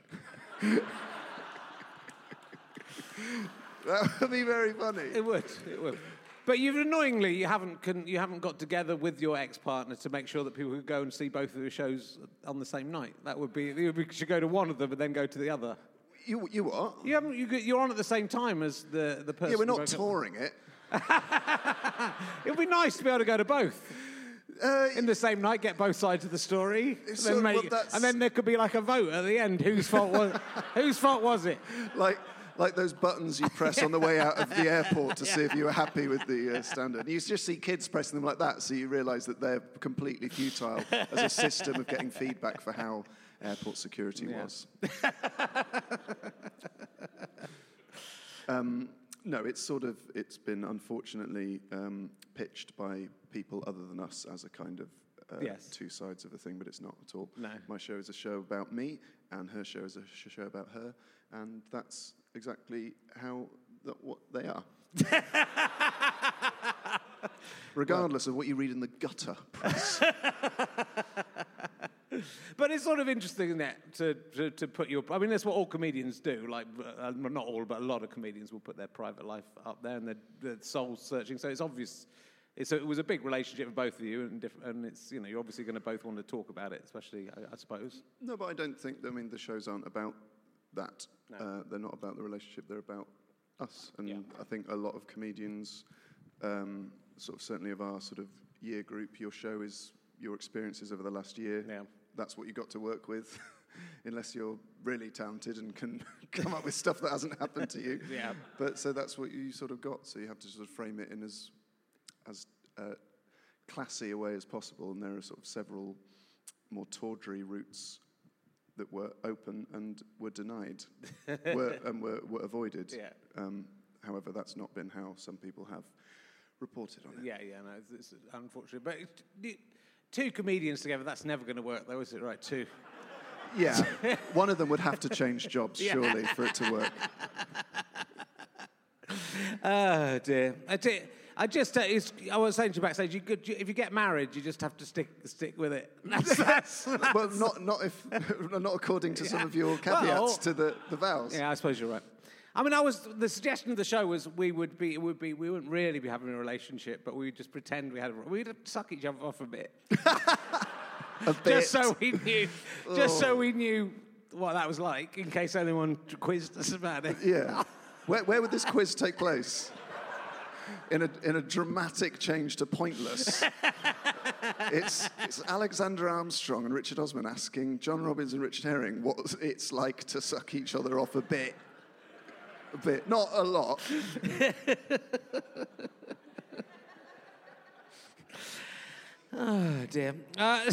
That would be very funny. It would, it would. But you've annoyingly, you haven't can, you haven't got together with your ex-partner to make sure that people could go and see both of your shows on the same night. That would be, you should go to one of them and then go to the other. You you what? You haven't. You, you're on at the same time as the the person. Yeah, we're you not broke up touring it. with. It would be nice to be able to go to both. Uh, in the same night, get both sides of the story, and so- then, make, well, that's- and then there could be like a vote at the end. Whose fault was? Whose fault was it? Like like those buttons you press on the way out of the airport to Yeah. see if you were happy with the uh, standard. You just see kids pressing them like that, so you realise that they're completely futile as a system of getting feedback for how airport security Yeah. was. um, no, it's sort of it's been unfortunately um, pitched by people other than us as a kind of uh, Yes. two sides of a thing, but it's not at all. No. My show is a show about me, and her show is a sh- show about her, and that's exactly how that what they are. Regardless of what you read in the gutter press. But it's sort of interesting, isn't it, to, to, to put your... I mean, that's what all comedians do. Like, uh, not all, but a lot of comedians will put their private life up there and their, their soul searching. So it's obvious... It's a, it was a big relationship with both of you, and, diff- and it's, you know, you're obviously going to both want to talk about it, especially, I, I suppose. No, but I don't think, I mean, the shows aren't about that. No. Uh, they're not about the relationship, they're about us. And Yeah. I think a lot of comedians, um, sort of certainly of our sort of year group, your show is your experiences over the last year. Yeah. That's what you got to work with, unless you're really talented and can come up with stuff that hasn't happened to you. Yeah. But so that's what you sort of got. So you have to sort of frame it in as as uh, classy a way as possible. And there are sort of several more tawdry routes that were open and were denied, were, and were, were avoided. Yeah. Um, however, that's not been how some people have reported on it. Yeah, yeah, no, it's, it's unfortunate. But it, it, two comedians together, that's never going to work, though, is it? Right, two. Yeah, one of them would have to change jobs, Yeah. surely, for it to work. Oh, dear. I, tell- I just, uh, it's, I was saying to you backstage, you could, if you get married, you just have to stick stick with it. That's, that's, that's, Well, not not if not according to some Yeah. of your caveats Well, to the, the vows. Yeah, I suppose you're right. I mean, I was the suggestion of the show was we would be, it would be, we wouldn't really be having a relationship, but we would just pretend we had a, we'd suck each other off a bit, A bit. just so we knew, just so Oh. we knew what that was like, in case anyone quizzed us about it. Yeah. Where, where would this quiz take place? In a in a dramatic change to pointless. it's it's Alexander Armstrong and Richard Osman asking John Robbins and Richard Herring what it's like to suck each other off a bit. A bit, not a lot. Oh dear. Uh,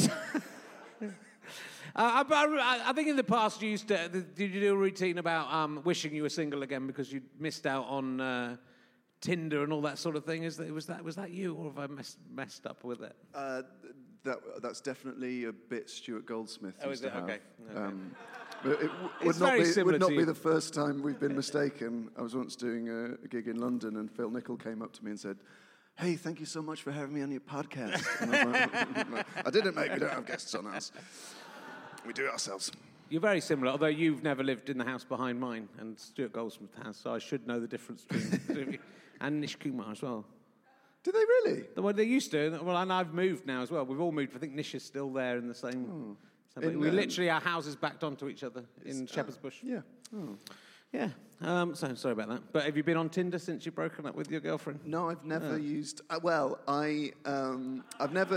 Uh, but I, I think in the past you used to, did you do a routine about um, wishing you were single again because you missed out on uh, Tinder and all that sort of thing? Is that was that was that you, or have I messed, messed up with it? Uh, that that's definitely a bit Stuart Goldsmith Oh, used is to it? have. Okay. Okay. Um, but it w- It's would not very be similar would not to be you. the first time we've been mistaken. I was once doing a, a gig in London, and Phil Nicol came up to me and said, "Hey, thank you so much for having me on your podcast." And I, was like, I didn't, mate. We don't have guests on ours. We do it ourselves. You're very similar, although you've never lived in the house behind mine, and Stuart Goldsmith has, so I should know the difference between the two of you. And Nish Kumar as well. Do they really? Well, they used to. Well, and I've moved now as well. We've all moved. I think Nish is still there in the same... Oh. In, we um, literally, our houses backed onto each other in Shepherd's uh, Bush. Yeah. Oh. Yeah. Um, so sorry about that. But have you been on Tinder since you've broken up with your girlfriend? No, I've never oh. used. Uh, well, I um, I've never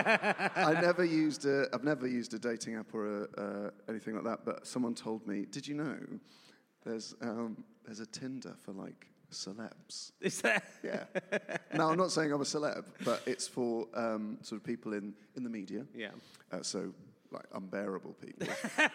I never used a I've never used a dating app or a, uh, anything like that. But someone told me, did you know there's um, there's a Tinder for like celebs? Is there? Yeah. Now I'm not saying I'm a celeb, but it's for um, sort of people in in the media. Yeah. Uh, so. Like unbearable people,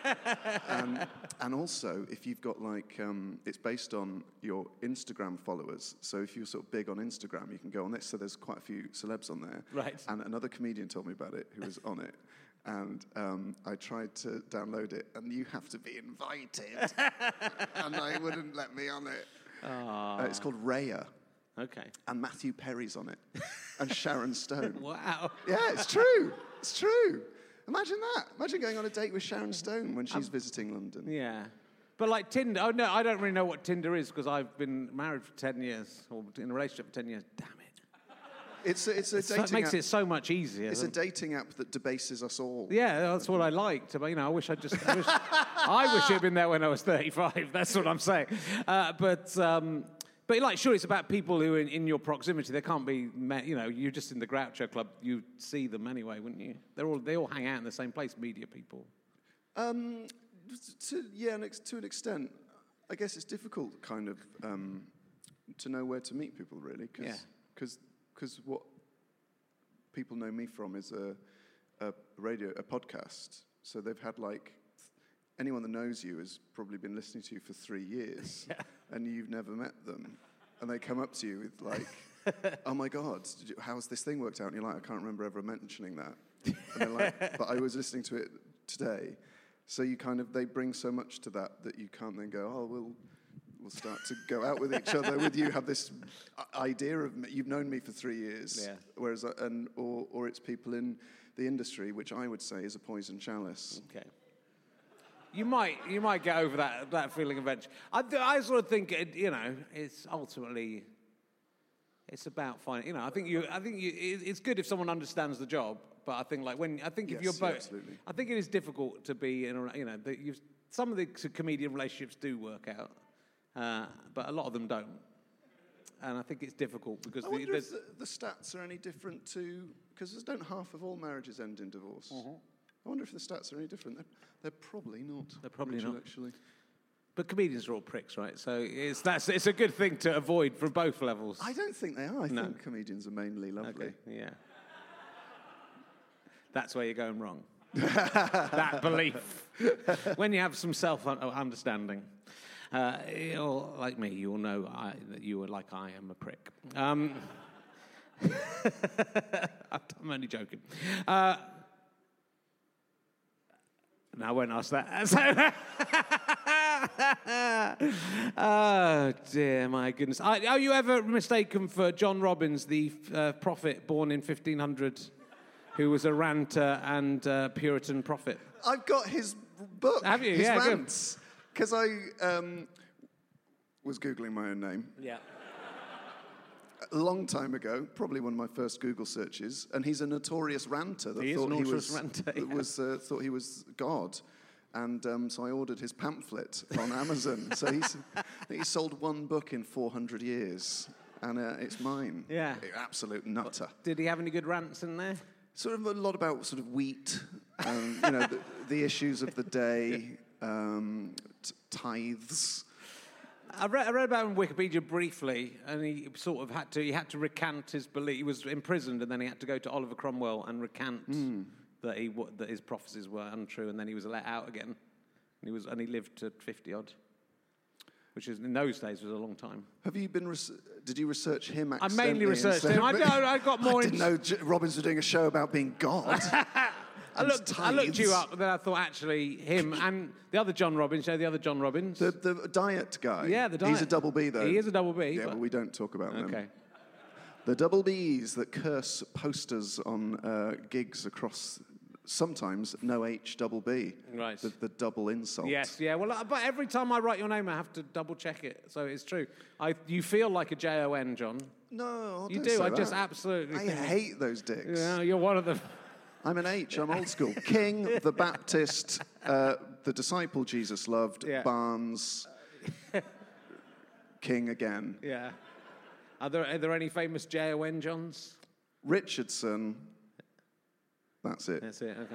and, and also if you've got like um, it's based on your Instagram followers. So if you're sort of big on Instagram, you can go on it. So there's quite a few celebs on there. Right. And another comedian told me about it who was on it, and um, I tried to download it, and you have to be invited, and they wouldn't let me on it. Uh, it's called Raya. Okay. And Matthew Perry's on it, and Sharon Stone. Wow. Yeah, it's true. It's true. Imagine that. Imagine going on a date with Sharon Stone when she's um, visiting London. Yeah. But like Tinder, oh no, I don't really know what Tinder is because I've been married for ten years, or in a relationship for ten years. Damn it. It's a, it's a it's dating so, it makes app. it so much easier. It's a dating app that debases us all. Yeah, that's what I liked. You know, I wish I just, I wish, I wish I'd been there when I was thirty-five. That's what I'm saying. Uh, but, um, But like, sure, it's about people who are in, in your proximity. They can't be, met, you know, you're just in the Groucho Club. You see them anyway, wouldn't you? They're all they all hang out in the same place. Media people. Um, to, yeah, to an extent, I guess it's difficult, kind of, um, to know where to meet people, really. Cause, yeah. Because because what people know me from is a, a radio, a podcast. So they've had like. Anyone that knows you has probably been listening to you for three years, yeah. and you've never met them, and they come up to you with like, "Oh my God, did you, how's this thing worked out?" And you're like, "I can't remember ever mentioning that." And they're like, "But I was listening to it today." So you kind of they bring so much to that that you can't then go, "Oh, we'll we'll start to go out with each other." With you have this idea of me. You've known me for three years, yeah. whereas and or or it's people in the industry, which I would say is a poison chalice. Okay. You might, you might get over that that feeling eventually. I, I sort of think, it, you know, it's ultimately, it's about finding. You know, I think you, I think you, it, it's good if someone understands the job. But I think, like when I think if yes, you're both, yeah, absolutely. I think it is difficult to be in a, you know, the, you've, some of the comedian relationships do work out, uh, but a lot of them don't. And I think it's difficult because I the, wonder if the, the stats are any different to because don't half of all marriages end in divorce. Mm-hmm. I wonder if the stats are any different. They're, they're probably not. They're probably Richard, not. Actually. But comedians are all pricks, right? So it's that's it's a good thing to avoid from both levels. I don't think they are. I no. think comedians are mainly lovely. Okay. Yeah. That's where you're going wrong. That belief. When you have some self-understanding. Uh, you're like me, you'll know I, that you are like I am a prick. Um, I'm only joking. Uh, No, I won't ask that. Oh, dear, my goodness. Are, are you ever mistaken for John Robbins, the uh, prophet born in fifteen hundred, who was a ranter and uh, Puritan prophet? I've got his book. Have you? His Yeah, rants. Because I um, was Googling my own name. Yeah. A long time ago, probably one of my first Google searches, and he's a notorious ranter that he thought is he was ranter, yeah. that was uh, thought he was God, and um, so I ordered his pamphlet on Amazon. So he's he sold one book in four hundred years, and uh, it's mine. Yeah, absolute nutter. What, did he have any good rants in there? Sort of a lot about sort of wheat, um, you know, the, the issues of the day, um, t- tithes. I read, I read about him on Wikipedia briefly, and he sort of had to he had to recant his belief. He was imprisoned, and then he had to go to Oliver Cromwell and recant mm. that he that his prophecies were untrue, and then he was let out again. And he was and he lived to fifty odd, which is in those days was a long time. Have you been? Res- did you research him? I mainly researched him. I, I got more. I didn't know J- Robbins was doing a show about being God. I looked, I looked you up, and then I thought actually him and the other John Robbins, you know, the other John Robbins. The, the diet guy. Yeah, the diet. He's a double B, though. He is a double B. Yeah, but, but we don't talk about okay. them. Okay. The double Bs that curse posters on uh, gigs across sometimes no H double B. Right. The, the double insult. Yes, yeah. Well, uh, but every time I write your name, I have to double check it. So it's true. I, you feel like a J O N, John. No, you don't do. say I that. just absolutely. I think hate those dicks. Yeah, you're one of them. I'm an H. I'm old school. King, the Baptist, uh, the disciple Jesus loved, Yeah. Barnes, King again. Yeah. Are there, are there any famous J O N Johns? Richardson. That's it. That's it, okay.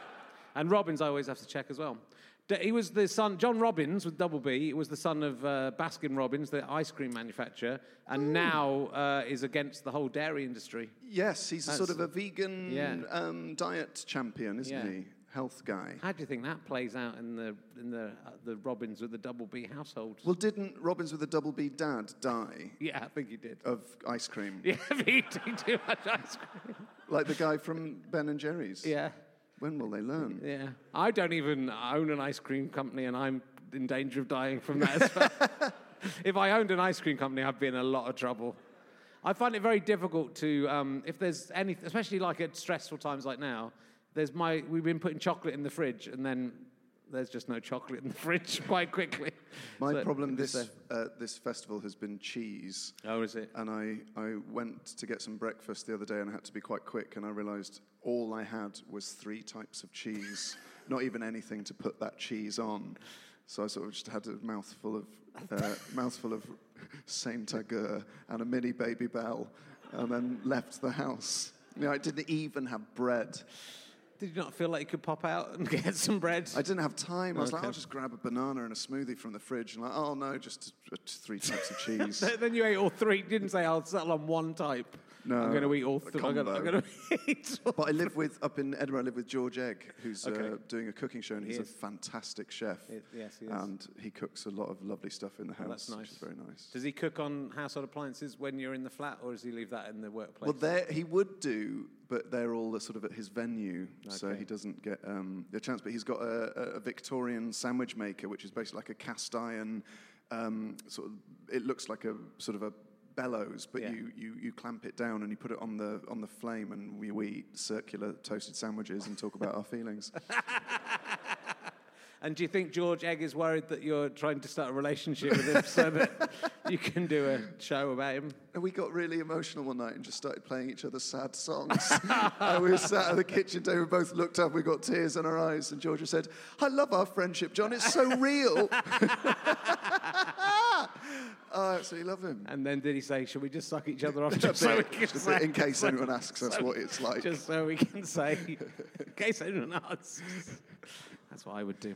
And Robbins I always have to check as well. D- He was the son, John Robbins with double B, was the son of uh, Baskin Robbins, the ice cream manufacturer, and now uh, is against the whole dairy industry. Yes, he's a That's- sort of a vegan yeah. um, diet champion, isn't Yeah. he? Health guy. How do you think that plays out in the in the uh, the Robbins with the double B household? Well, didn't Robbins with a double B dad die Yeah, I think he did. of ice cream? Yeah, he did too much ice cream. Like the guy from Ben and Jerry's? Yeah. When will they learn? Yeah. I don't even own an ice cream company, and I'm in danger of dying from that as well. If I owned an ice cream company, I'd be in a lot of trouble. I find it very difficult to, um, if there's any, especially like at stressful times like now, there's my, we've been putting chocolate in the fridge, and then there's just no chocolate in the fridge quite quickly. My So, problem this just, uh, this festival has been cheese. Oh, is it? And I, I went to get some breakfast the other day and I had to be quite quick, and I realised all I had was three types of cheese, not even anything to put that cheese on. So I sort of just had a mouthful of uh, mouthful of Saint Agur and a mini Baby Bell, and then left the house. You know, I didn't even have bread. Did you not feel like you could pop out and get some bread? I didn't have time. I was like, Okay. I'll just grab a banana and a smoothie from the fridge. And like, oh no, just uh, three types of cheese. Then you ate all three. You didn't say I'll settle on one type. No, I'm going to eat all a three. I'm going combo. to eat all But I live with, up in Edinburgh, I live with George Egg, who's Okay. uh, doing a cooking show, and He he's a is. fantastic chef. He- yes, he is. And he cooks a lot of lovely stuff in the house, Oh, that's nice. which is very nice. Does he cook on household appliances when you're in the flat, or does he leave that in the workplace? Well, there he would do, but they're all sort of at his venue, so Okay. he doesn't get um, the chance. But he's got a, a Victorian sandwich maker, which is basically like a cast iron, um, sort of. It looks like a sort of a bellows, but Yeah. you, you, you clamp it down and you put it on the on the flame, and we, we eat circular toasted sandwiches and talk about our feelings. And do you think George Egg is worried that you're trying to start a relationship with him so that you can do a show about him? And we got really emotional one night and just started playing each other sad songs. And we were sat at the kitchen table, we both looked up, we got tears in our eyes, and Georgia said, I love our friendship, John, it's so real. I absolutely love him. And then did he say, should we just suck each other off A just so we bit, can just a say? bit, in case so- anyone asks us so- what it's like. Just so we can say, in case anyone asks. That's what I would do.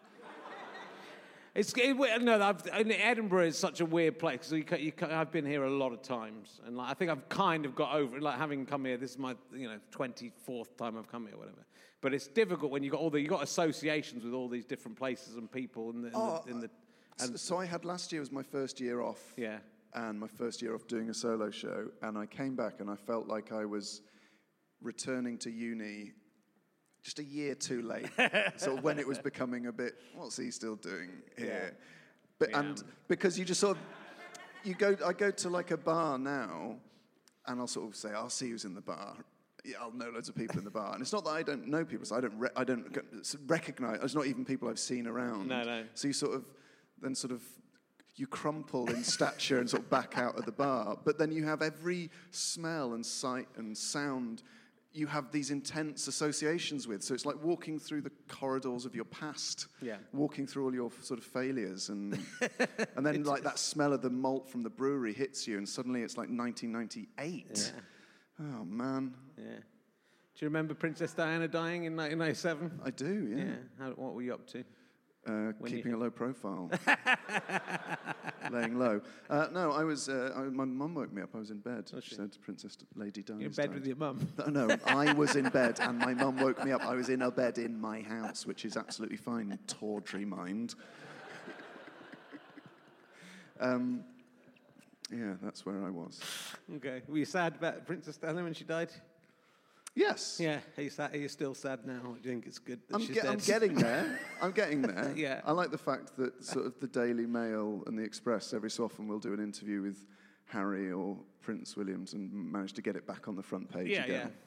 It's it, no, I've, I mean, Edinburgh is such a weird place. So you, ca- you, ca- I've been here a lot of times, and like, I think I've kind of got over it. Like having come here, this is my you know twenty-fourth time I've come here, whatever. But it's difficult when you got all the you got associations with all these different places and people in the. In Oh, the, in the and so I had last year was my first year off. Yeah. And my first year off doing a solo show, and I came back and I felt like I was returning to uni just a year too late. Sort of when it was becoming a bit, what's he still doing here? Yeah. But Yeah. and because you just sort of you go I go to like a bar now, and I'll sort of say, I'll see who's in the bar. Yeah, I'll know loads of people in the bar, and it's not that I don't know people. So I don't re- I don't recognize. It's not even people I've seen around. No, no. So you sort of then sort of you crumple in stature and sort of back out of the bar. But then you have every smell and sight and sound you have these intense associations with. So it's like walking through the corridors of your past, Yeah. walking through all your sort of failures. And and then like that smell of the malt from the brewery hits you, and suddenly it's like nineteen ninety-eight. Yeah. Oh, man. Yeah. Do you remember Princess Diana dying in nineteen ninety-seven? I do, yeah. Yeah. How, what were you up to? Uh, When keeping you- a low profile. Laying low. Uh, no, I was, uh, I, my mum woke me up. I was in bed. Was She she? said Princess Lady Diana. You're in bed with your mum? No, no, I was in bed and my mum woke me up. I was in a bed in my house, which is absolutely fine, tawdry mind. um, yeah, that's where I was. Okay. Were you sad about Princess Diana when she died? Yes. Yeah. Are you, sad, are you still sad now? Do you think it's good that I'm, she's get, dead? I'm getting there. I'm getting there. Yeah. I like the fact that sort of the Daily Mail and the Express every so often will do an interview with Harry or Prince Williams and manage to get it back on the front page Yeah, again. yeah.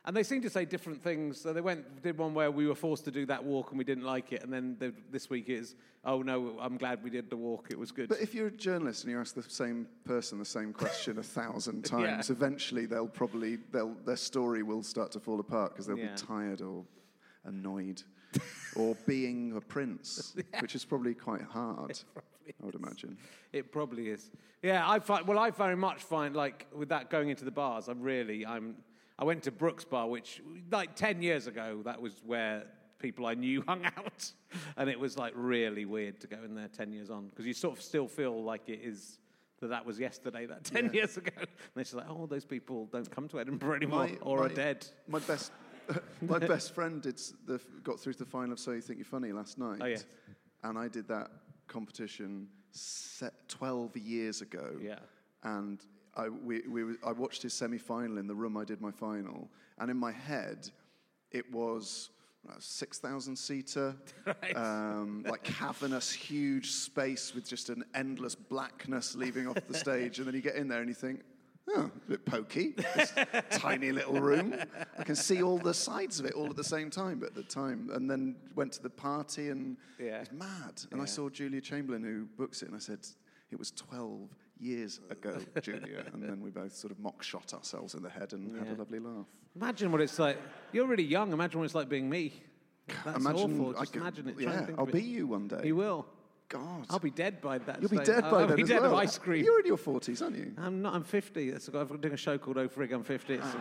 And they seem to say different things. So they went did one where we were forced to do that walk and we didn't like it, and then the, this week is, oh no, I'm glad we did the walk. It was good. But if you're a journalist and you ask the same person the same question a thousand times, Yeah. eventually they'll probably they'll their story will start to fall apart because they'll Yeah. be tired or annoyed or being a prince, which is probably quite hard. I would imagine. It probably is. Yeah, I find. Well, I very much find like with that going into the bars. I'm really. I'm. I went to Brooks Bar, which like ten years ago, that was where people I knew hung out, and it was like really weird to go in there ten years on because you sort of still feel like it is that that was yesterday, that ten Yeah. years ago. And they're just like, oh, those people don't come to Edinburgh anymore My- or my- are dead. My best, my best friend did s- the, got through to the final of So You Think You're Funny last night. Oh, yeah. And I did that competition set twelve years ago. Yeah. And I, we, we, were- I watched his semi-final in the room I did my final. And in my head, it was a six thousand seater, Right. um, like cavernous, huge space with just an endless blackness leaving off the stage. And then you get in there and you think, oh, a bit pokey, this tiny little room. I can see all the sides of it all at the same time at the time. And then went to the party and Yeah. it was mad. And Yeah. I saw Julia Chamberlain, who books it, and I said, it was twelve years ago, Julia. And then we both sort of mock shot ourselves in the head and had Yeah. a lovely laugh. Imagine what it's like. You're really young. Imagine what it's like being me. That's Imagine, awful. I Just could- imagine it. Try and Yeah, think I'll of be it. you one day. You will. God. I'll be dead by that You'll be stage. dead by I'll then be as dead well. of ice cream. You're in your forties, aren't you? I'm not. I'm fifty. That's, I'm doing a show called Oh Frig, I'm fifty. It's-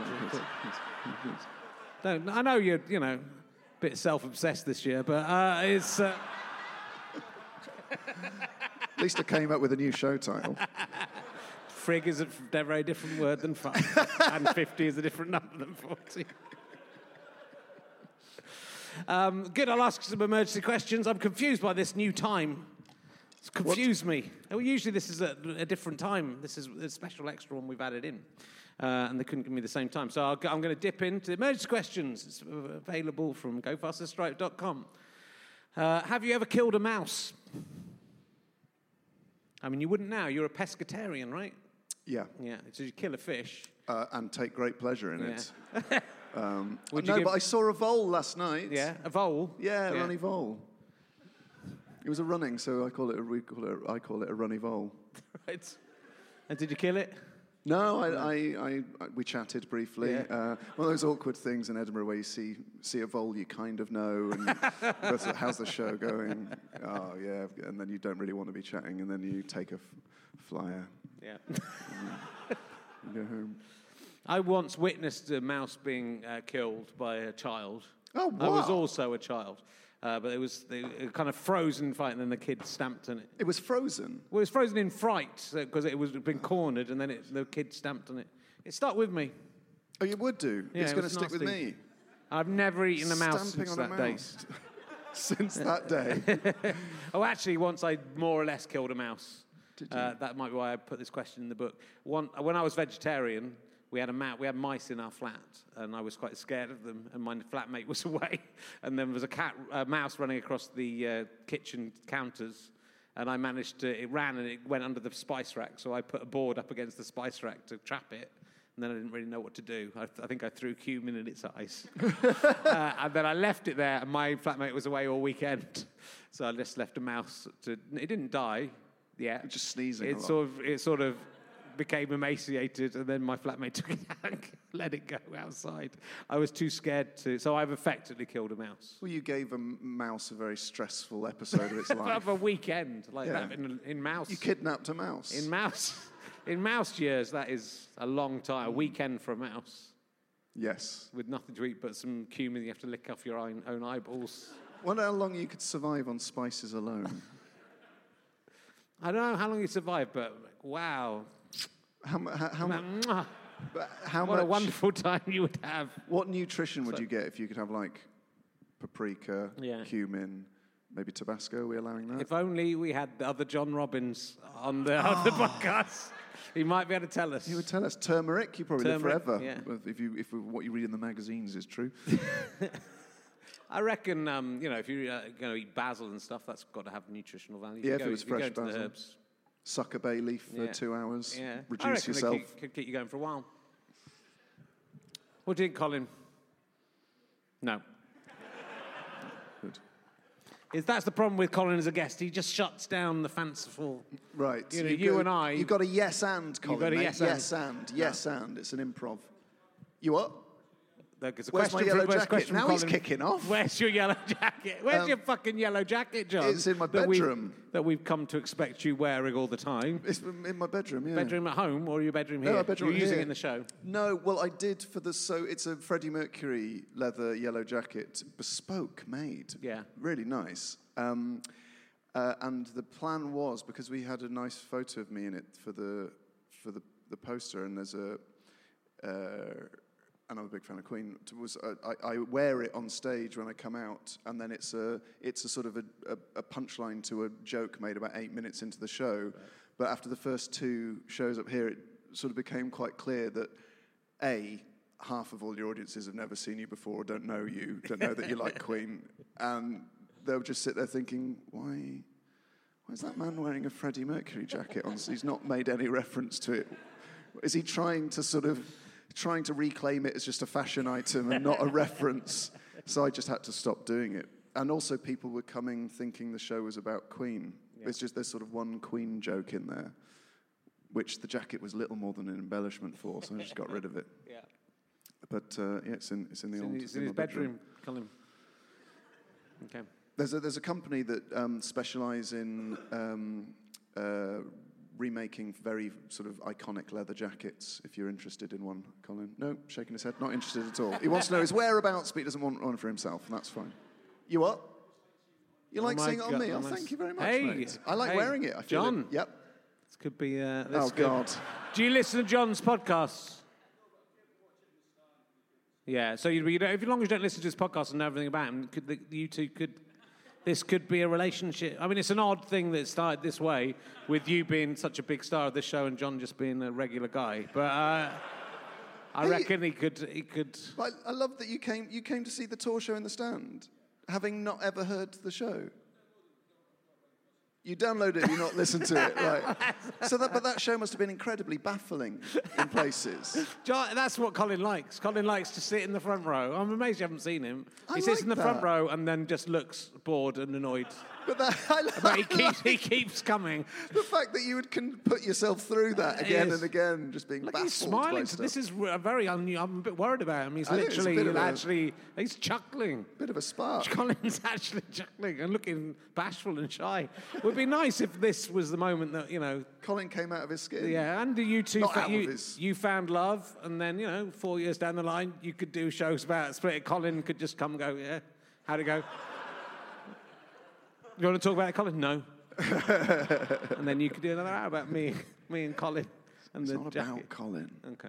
Don't, I know you're, you know, a bit self-obsessed this year, but uh, it's... Uh, At least I came up with a new show title. frig is a very different word than fun, and fifty is a different number than forty. Um, good, I'll ask some emergency questions. I'm confused by this new time. It's confused me. Well, usually this is a, a different time. This is a special extra one we've added in. Uh, and they couldn't give me the same time. So I'll, go- I'm going to dip into the emergency questions. It's available from go faster stripe dot com. Uh, have you ever killed a mouse? I mean, you wouldn't now. You're a pescatarian, right? Yeah. Yeah. So you kill a fish. Uh, and take great pleasure in it. Um, Would you no, give- but I saw a vole last night. Yeah, a vole. Yeah, a Yeah. runny vole. It was a running, so I call it a, we call it, I call it a runny vole. Right. And did you kill it? No, I, I, I, I we chatted briefly. Yeah. Uh, one of those awkward things in Edinburgh where you see see a vole you kind of know, and that's- how's the show going? Oh yeah, and then you don't really want to be chatting, and then you take a f- flyer. Yeah. And go home. I once witnessed a mouse being uh, killed by a child. Oh, I was wow. also a child. Uh, but it was they, it kind of frozen in fright, and then the kid stamped on it. It was frozen. Well, it was frozen in fright because it was been cornered, and then it, the kid stamped on it. It stuck with me. Oh, you would do. Yeah, it's it going to was stick with nasty. me. I've never eaten a mouse Stamping since on that a day. mouse. Since that day. Oh, actually, once I more or less killed a mouse. Did you? Uh, that might be why I put this question in the book. One, when I was vegetarian, we had a ma- we had mice in our flat, and I was quite scared of them. And my flatmate was away, and then there was a cat, a mouse running across the uh, kitchen counters, and I managed to. It ran and it went under the spice rack, so I put a board up against the spice rack to trap it. And then I didn't really know what to do. I, th- I think I threw cumin in its eyes. uh, and then I left it there, and my flatmate was away all weekend. So I just left a mouse to... It didn't die yet. Just sneezing a It lot. sort of, it sort of became emaciated, and then my flatmate took it out and let it go outside. I was too scared to... So I've effectively killed a mouse. Well, you gave a m- mouse a very stressful episode of its life. For a weekend, like Yeah. that, in, in mouse. You kidnapped a mouse. In mouse... In mouse years, that is a long time. A weekend for a mouse. Yes. With nothing to eat but some cumin you have to lick off your own, own eyeballs. Wonder how long you could survive on spices alone. I don't know how long you survived, but wow. How, mu- how, how, mu- Mwah. but how What much? a wonderful time you would have. What nutrition would So- you get if you could have like paprika, Yeah. cumin, maybe Tabasco? Are we allowing that? If only we had the other John Robbins on the, on the podcast. He might be able to tell us. He would tell us turmeric. You probably Turmeric, live forever yeah. if you if what you read in the magazines is true. I reckon, um, you know, if you're uh, going to eat basil and stuff, that's got to have nutritional value. Yeah, You if go, it was you go fresh into basil. the herbs. Suck a bay leaf for Yeah. two hours. Yeah. I Reduce reckon they yourself. Could, could keep you going for a while. What do you think, Colin? No. Good. Is that's the problem with Colin as a guest? He just shuts down the fanciful. Right. You know, You've you got- and I. You've got a yes and, Colin. got a mate. yes yes and. and. Yes and. It's an improv. You what? There's a Where's my question yellow from, where's a jacket? question Now from he's Colin. kicking off. Where's your yellow jacket? Where's Um, your fucking yellow jacket, John? It's in my that we've- bedroom. That we've come to expect you wearing all the time. It's in my bedroom, yeah. Bedroom at home or your bedroom here? No, my bedroom You're using here. it in the show. No, well, I did for the so it's a Freddie Mercury leather yellow jacket, bespoke made. Yeah. Really nice. Um, uh, and the plan was because we had a nice photo of me in it for the for the, the poster, and there's a. Uh, and I'm a big fan of Queen. It was uh, I, I wear it on stage when I come out, and then it's a it's a sort of a, a, a punchline to a joke made about eight minutes into the show. Right. But after the first two shows up here, it sort of became quite clear that a half of all your audiences have never seen you before, don't know you, don't know that you like Queen, and they'll just sit there thinking, why why is that man wearing a Freddie Mercury jacket on? He's not made any reference to it. Is he trying to sort of trying to reclaim it as just a fashion item and not a reference? So I just had to stop doing it. And also people were coming thinking the show was about Queen. Yeah. It's just there's sort of one Queen joke in there, which the jacket was little more than an embellishment for, so I just got rid of it. Yeah. But uh, yeah, it's in, it's in the it's old... In, it's in his bedroom, Colin. Okay. There's a, there's a company that um, specialise in um, uh, remaking very sort of iconic leather jackets, if you're interested in one, Colin. No, shaking his head, not interested at all. He wants to know his whereabouts, but he doesn't want one for himself, and that's fine. You what? You Oh like my seeing it on God, me? Oh, nice. thank you very much, Hey, mate. I like hey, wearing it. I feel John. It. Yep. This could be... Uh, this Oh, could... God. Do you listen to John's podcasts? Yeah, so you, you know, if as long as you don't listen to his podcast and know everything about him, could the, you two could... This could be a relationship. I mean, it's an odd thing that started this way, with you being such a big star of this show and John just being a regular guy. But uh, I Hey, reckon he could. He could. I, I love that you came. You came to see the tour show in the stand, having not ever heard the show. You download it, you not listen to it, right? So that, but that show must have been incredibly baffling in places. John, that's what Colin likes. Colin likes to sit in the front row. I'm amazed you haven't seen him. He I sits like in the that. front row and then just looks bored and annoyed. But, that, I, But he I keeps, he like keeps coming. the fact that you would can put yourself through that again Yes. and again, just being Look, baffled he's smiling. by So stuff. this is a very unusual. I'm a bit worried about him. He's I think it's a literally, bit of a- actually, he's chuckling. Bit of a spark. Colin's actually chuckling and looking bashful and shy. It would be nice if this was the moment that, you know... Colin came out of his skin. Yeah, and you two... Not fa- out you, of his... you found love, and then, you know, four years down the line, you could do shows about Split. Colin could just come and go, yeah, how'd it go? You want to talk about it, Colin? No. And then you could do another hour about me, me and Colin. And It's the not jacket. about Colin. Okay.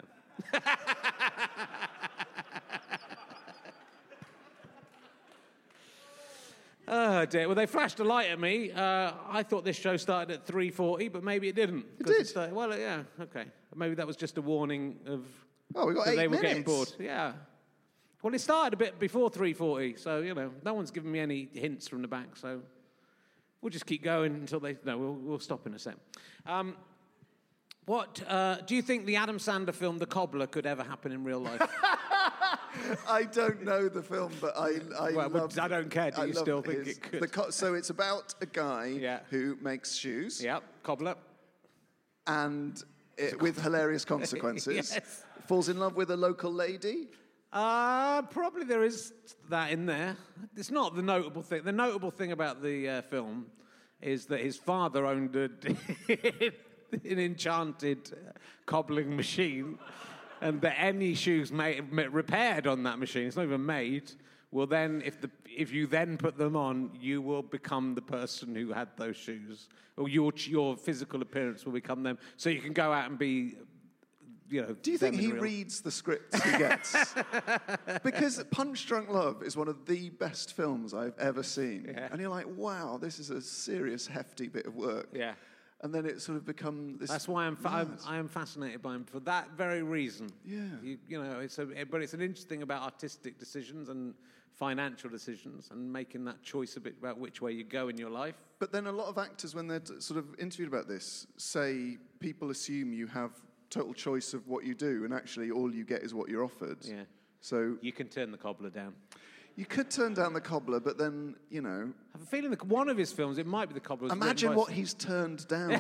Oh dear. Well, they flashed a light at me. Uh, I thought this show started at three forty, but maybe it didn't. It 'Cause did? started- well, yeah, okay. Maybe that was just a warning of... Oh, we got that eight they were getting minutes. bored. Yeah. Well, it started a bit before three forty, so, you know, no one's given me any hints from the back, so we'll just keep going until they... No, we'll, we'll stop in a sec. Um, what... Uh, do you think the Adam Sandler film, The Cobbler, could ever happen in real life? I don't know the film, but I I Well, but love, I don't care. Do I you love still think his- it could? the co- so it's about a guy Yeah. who makes shoes. Yep, Cobbler. And it, with hilarious consequences, Yes. falls in love with a local lady. Uh, probably there is that in there. It's not the notable thing. The notable thing about the uh, film is that his father owned a, an enchanted cobbling machine, and that any shoes made, ma- repaired on that machine, it's not even made, will then, if the if you then put them on, you will become the person who had those shoes, or your your physical appearance will become them. So you can go out and be, you know. Do you think them in he real- reads the scripts he gets? Because Punch Drunk Love is one of the best films I've ever seen. Yeah. And you're like, wow, this is a serious, hefty bit of work. Yeah. And then it sort of become this... That's why I'm, fa- I'm mad. I am fascinated by him for that very reason. Yeah. You, you know, it's a, but it's an interesting thing about artistic decisions and financial decisions and making that choice a bit about which way you go in your life. But then a lot of actors, when they're t- sort of interviewed about this, say people assume you have total choice of what you do, and actually all you get is what you're offered. Yeah. So You can turn the cobbler down. You could turn down the Cobbler, but then, you know... I have a feeling that one of his films, it might be the Cobbler. Imagine what he's turned down.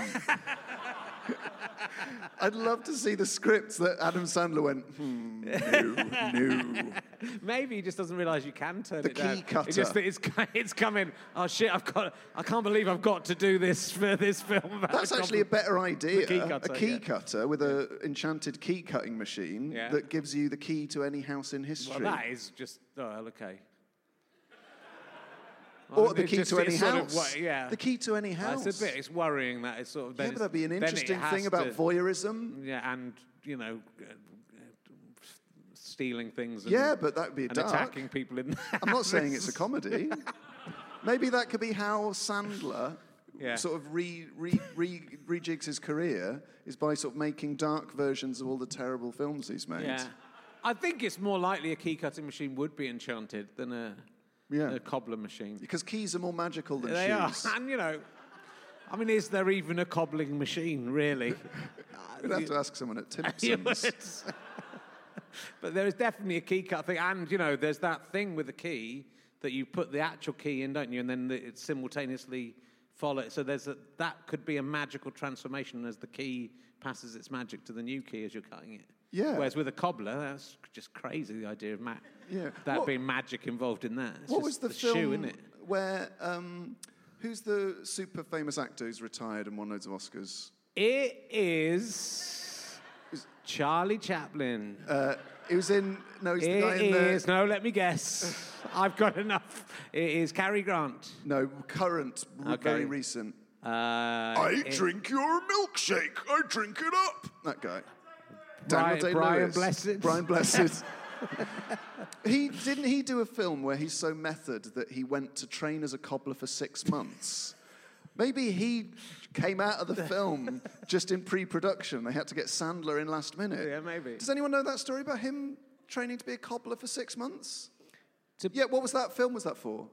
I'd love to see the scripts that Adam Sandler went, hmm, no, no. Maybe he just doesn't realise you can turn The it down. key cutter. It's just that it's, it's coming, oh shit, I've got, I can't believe I've got to do this for this film. About That's the actually a better idea. The key cutter, a key yeah. cutter with an enchanted key cutting machine Yeah. that gives you the key to any house in history. Well, that is just, oh, okay. Or Well, the it key just- to any it's sort of house. what- yeah. The key to any house. It's a bit, it's worrying that it's sort of... Yeah, then but that'd be an it's- then it interesting has thing about to- voyeurism. Yeah, and, you know, uh, stealing things and, Yeah, but that'd be and dark. attacking people in the I'm not saying houses. it's a comedy. Maybe that could be how Sandler Yeah. sort of re, re, re, rejigs his career, is by sort of making dark versions of all the terrible films he's made. Yeah. I think it's more likely a key-cutting machine would be enchanted than a, Yeah. a cobbler machine. Because keys are more magical than They shoes. are. And, you know, I mean, is there even a cobbling machine, really? You'd have to ask someone at You Timpson's. would. But there is definitely a key cut thing. And, you know, there's that thing with the key that you put the actual key in, don't you? And then the, it simultaneously follow it. So there's a, that could be a magical transformation as the key passes its magic to the new key as you're cutting it. Yeah. Whereas with a cobbler, that's just crazy, the idea of ma- Yeah. that What- being magic involved in that. It's What just was the, the film shoe, isn't it? where... Um, who's the super famous actor who's retired and won loads of Oscars? It is Charlie Chaplin. Uh, he was in... No, he's the guy It in the... is. No, let me guess. I've got enough. It is Cary Grant. No, current, r- Okay. very recent. Uh, I it- drink your milkshake. I drink it up. That guy. Brian- Daniel Brian Day-Lewis. Blessed. Brian Blessed. he didn't he do a film where he's so method that he went to train as a cobbler for six months? Maybe he came out of the film just in pre-production. They had to get Sandler in last minute. Yeah, maybe. Does anyone know that story about him training to be a cobbler for six months? To- Yeah, what was that film was that for?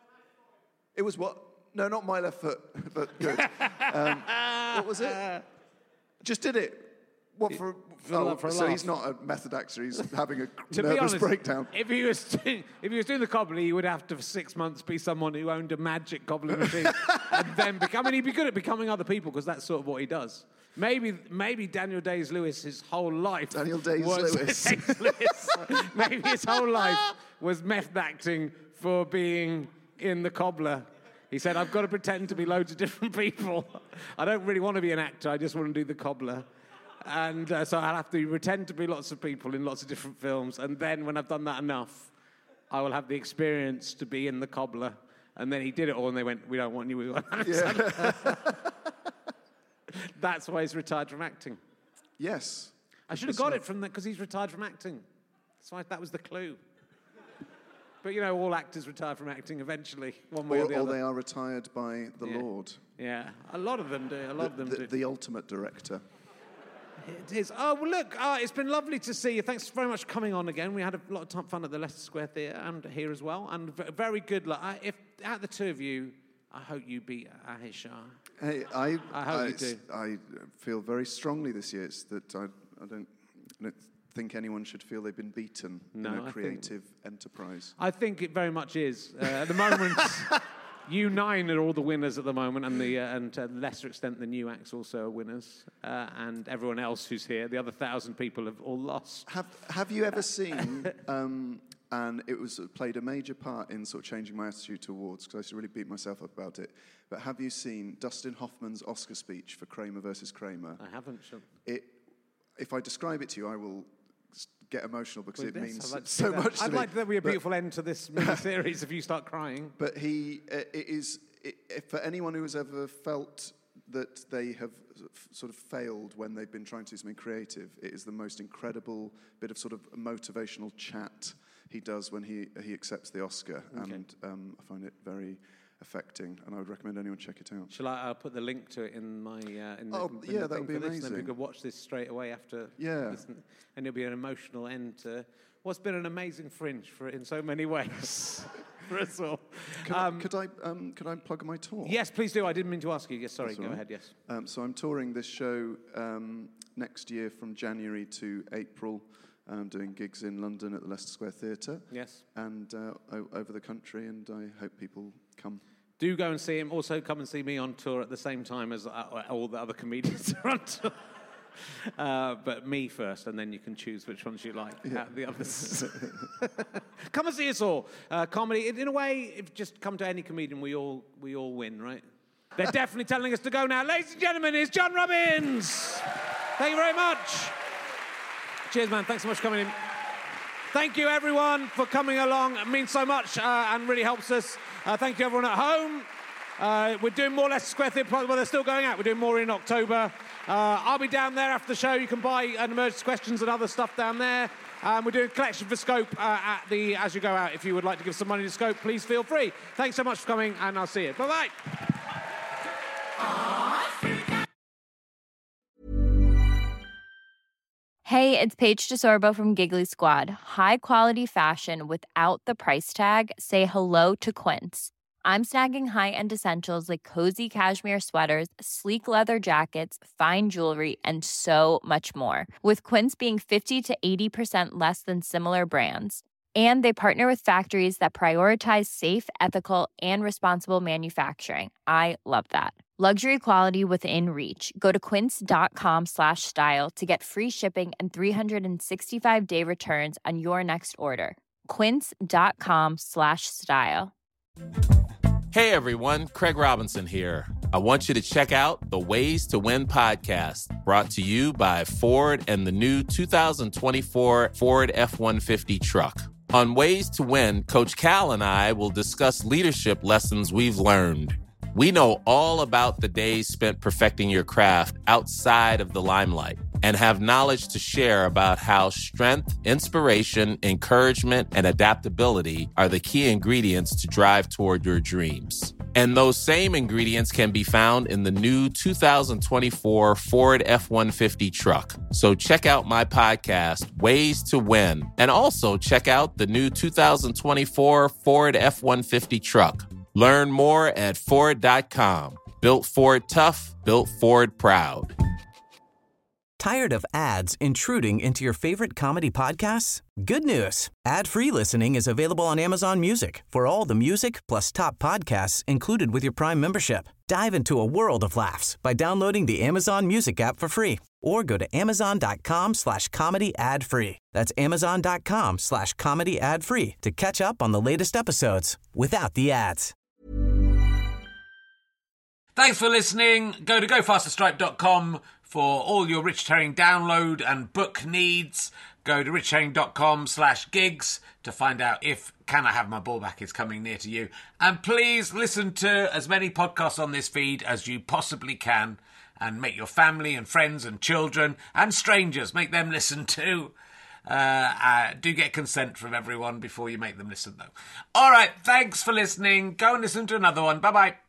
It was what? No, not My Left Foot, but good. Um, what was it? Just did it. What for? For oh, a- for a so laugh. he's not a method actor. He's having a To be nervous honest, breakdown. if he was doing, if he was doing the cobbler, he would have to for six months be someone who owned a magic cobbling machine, and then become. I mean, he'd be good at becoming other people because that's sort of what he does. Maybe, maybe Daniel Day-Lewis, his whole life. Daniel was- Day-Lewis. Day-Lewis. Maybe his whole life was method acting for being in the cobbler. He said, "I've got to pretend to be loads of different people. I don't really want to be an actor. I just want to do the cobbler." And uh, so I'll have to pretend to be lots of people in lots of different films. And then when I've done that enough, I will have the experience to be in the cobbler. And then he did it all, and they went, "We don't want you. We want Adam Sandler." That's why he's retired from acting. Yes. I should have got it from that because he's retired from acting. That's why that was the clue. But you know, all actors retire from acting eventually, one way or, Or, the or other. they are retired by the Yeah. Lord. Yeah, a lot of them do. A lot of The, them the, do. the ultimate director. It is. Oh, well, look, uh, it's been lovely to see you. Thanks very much for coming on again. We had a lot of time, fun at the Leicester Square Theatre and here as well. And v- very good luck. I, if out of the two of you, I hope you beat Ahisha. Hey, I, I hope you do. I feel very strongly this year it's that I, I, don't, I don't think anyone should feel they've been beaten No, in I a think- creative enterprise. I think it very much is. Uh, at the moment, you nine are all the winners at the moment, and the uh, and to a lesser extent, the new acts also are winners. Uh, and everyone else who's here, the other thousand people, have all lost. Have Have you ever seen? Um, and it was it played a major part in sort of changing my attitude to awards because I used to really beat myself up about it. But have you seen Dustin Hoffman's Oscar speech for Kramer versus Kramer? I haven't. Sure. It. If I describe it to you, I will s- get emotional because Well, it yes, means I'd like to see so that. much to I'd me. like there to be a But- beautiful end to this mini-series if you start crying. But he, uh, it is, it, if for anyone who has ever felt that they have f- sort of failed when they've been trying to do something creative, it is the most incredible bit of sort of motivational chat he does when he he accepts the Oscar, Okay. and um, I find it very affecting, and I would recommend anyone check it out. Shall I? I'll put the link to it in my. Uh, in the, Oh, in yeah, the that thing would be for this, and then amazing. we could watch this straight away after. Yeah. listen, and it'll be an emotional end to what's been an amazing Fringe for in so many ways for us all. Could, Um, I, could I um, could I plug my tour? Yes, please do. I didn't mean to ask you. Yes, sorry. That's Go all right. ahead. Yes. Um, so I'm touring this show um, next year from January to April. I'm doing gigs in London at the Leicester Square Theatre. Yes. And uh, o- over the country, and I hope people come. Do go and see him. Also, come and see me on tour at the same time as uh, all the other comedians are on tour. Uh, but me first, and then you can choose which ones you like. Yeah. Out of the others. Come and see us all. Uh, comedy, in a way, if just come to any comedian, we all we all win, right? They're definitely telling us to go now. Ladies and gentlemen, here's John Robbins. Thank you very much. Cheers, man. Thanks so much for coming in. Thank you, everyone, for coming along. It means so much uh, and really helps us. Uh, thank you, everyone at home. Uh, we're doing more Leicester Square Theatre. Well, they're still going out. We're doing more in October. Uh, I'll be down there after the show. You can buy an emergency questions and other stuff down there. Um, we're doing a collection for Scope uh, at the as you go out. If you would like to give some money to Scope, please feel free. Thanks so much for coming, and I'll see you. Bye-bye. Hey, it's Paige DeSorbo from Giggly Squad. High quality fashion without the price tag. Say hello to Quince. I'm snagging high-end essentials like cozy cashmere sweaters, sleek leather jackets, fine jewelry, and so much more. With Quince being fifty to eighty percent less than similar brands. And they partner with factories that prioritize safe, ethical, and responsible manufacturing. I love that. Luxury quality within reach. Go to quince.com slash style to get free shipping and three sixty-five day returns on your next order. Quince.com slash style. Hey everyone, Craig Robinson here. I want you to check out the Ways to Win podcast, brought to you by Ford and the new two thousand twenty-four Ford F one fifty truck. On Ways to Win, Coach Cal and I will discuss leadership lessons we've learned. We know all about the days spent perfecting your craft outside of the limelight and have knowledge to share about how strength, inspiration, encouragement, and adaptability are the key ingredients to drive toward your dreams. And those same ingredients can be found in the new two thousand twenty-four Ford F one fifty truck. So check out my podcast, Ways to Win, and also check out the new two thousand twenty-four Ford F one fifty truck. Learn more at Ford dot com. Built Ford tough, built Ford proud. Tired of ads intruding into your favorite comedy podcasts? Good news. Ad-free listening is available on Amazon Music for all the music plus top podcasts included with your Prime membership. Dive into a world of laughs by downloading the Amazon Music app for free or go to amazon.com slash comedy ad free. That's amazon.com slash comedy ad free to catch up on the latest episodes without the ads. Thanks for listening. Go to go faster stripe dot com for all your Richard Herring download and book needs. Go to richard herring dot com slash gigs to find out if Can I Have My Ball Back is coming near to you. And please listen to as many podcasts on this feed as you possibly can and make your family and friends and children and strangers, make them listen too. Uh, uh, do get consent from everyone before you make them listen, though. All right, thanks for listening. Go and listen to another one. Bye-bye.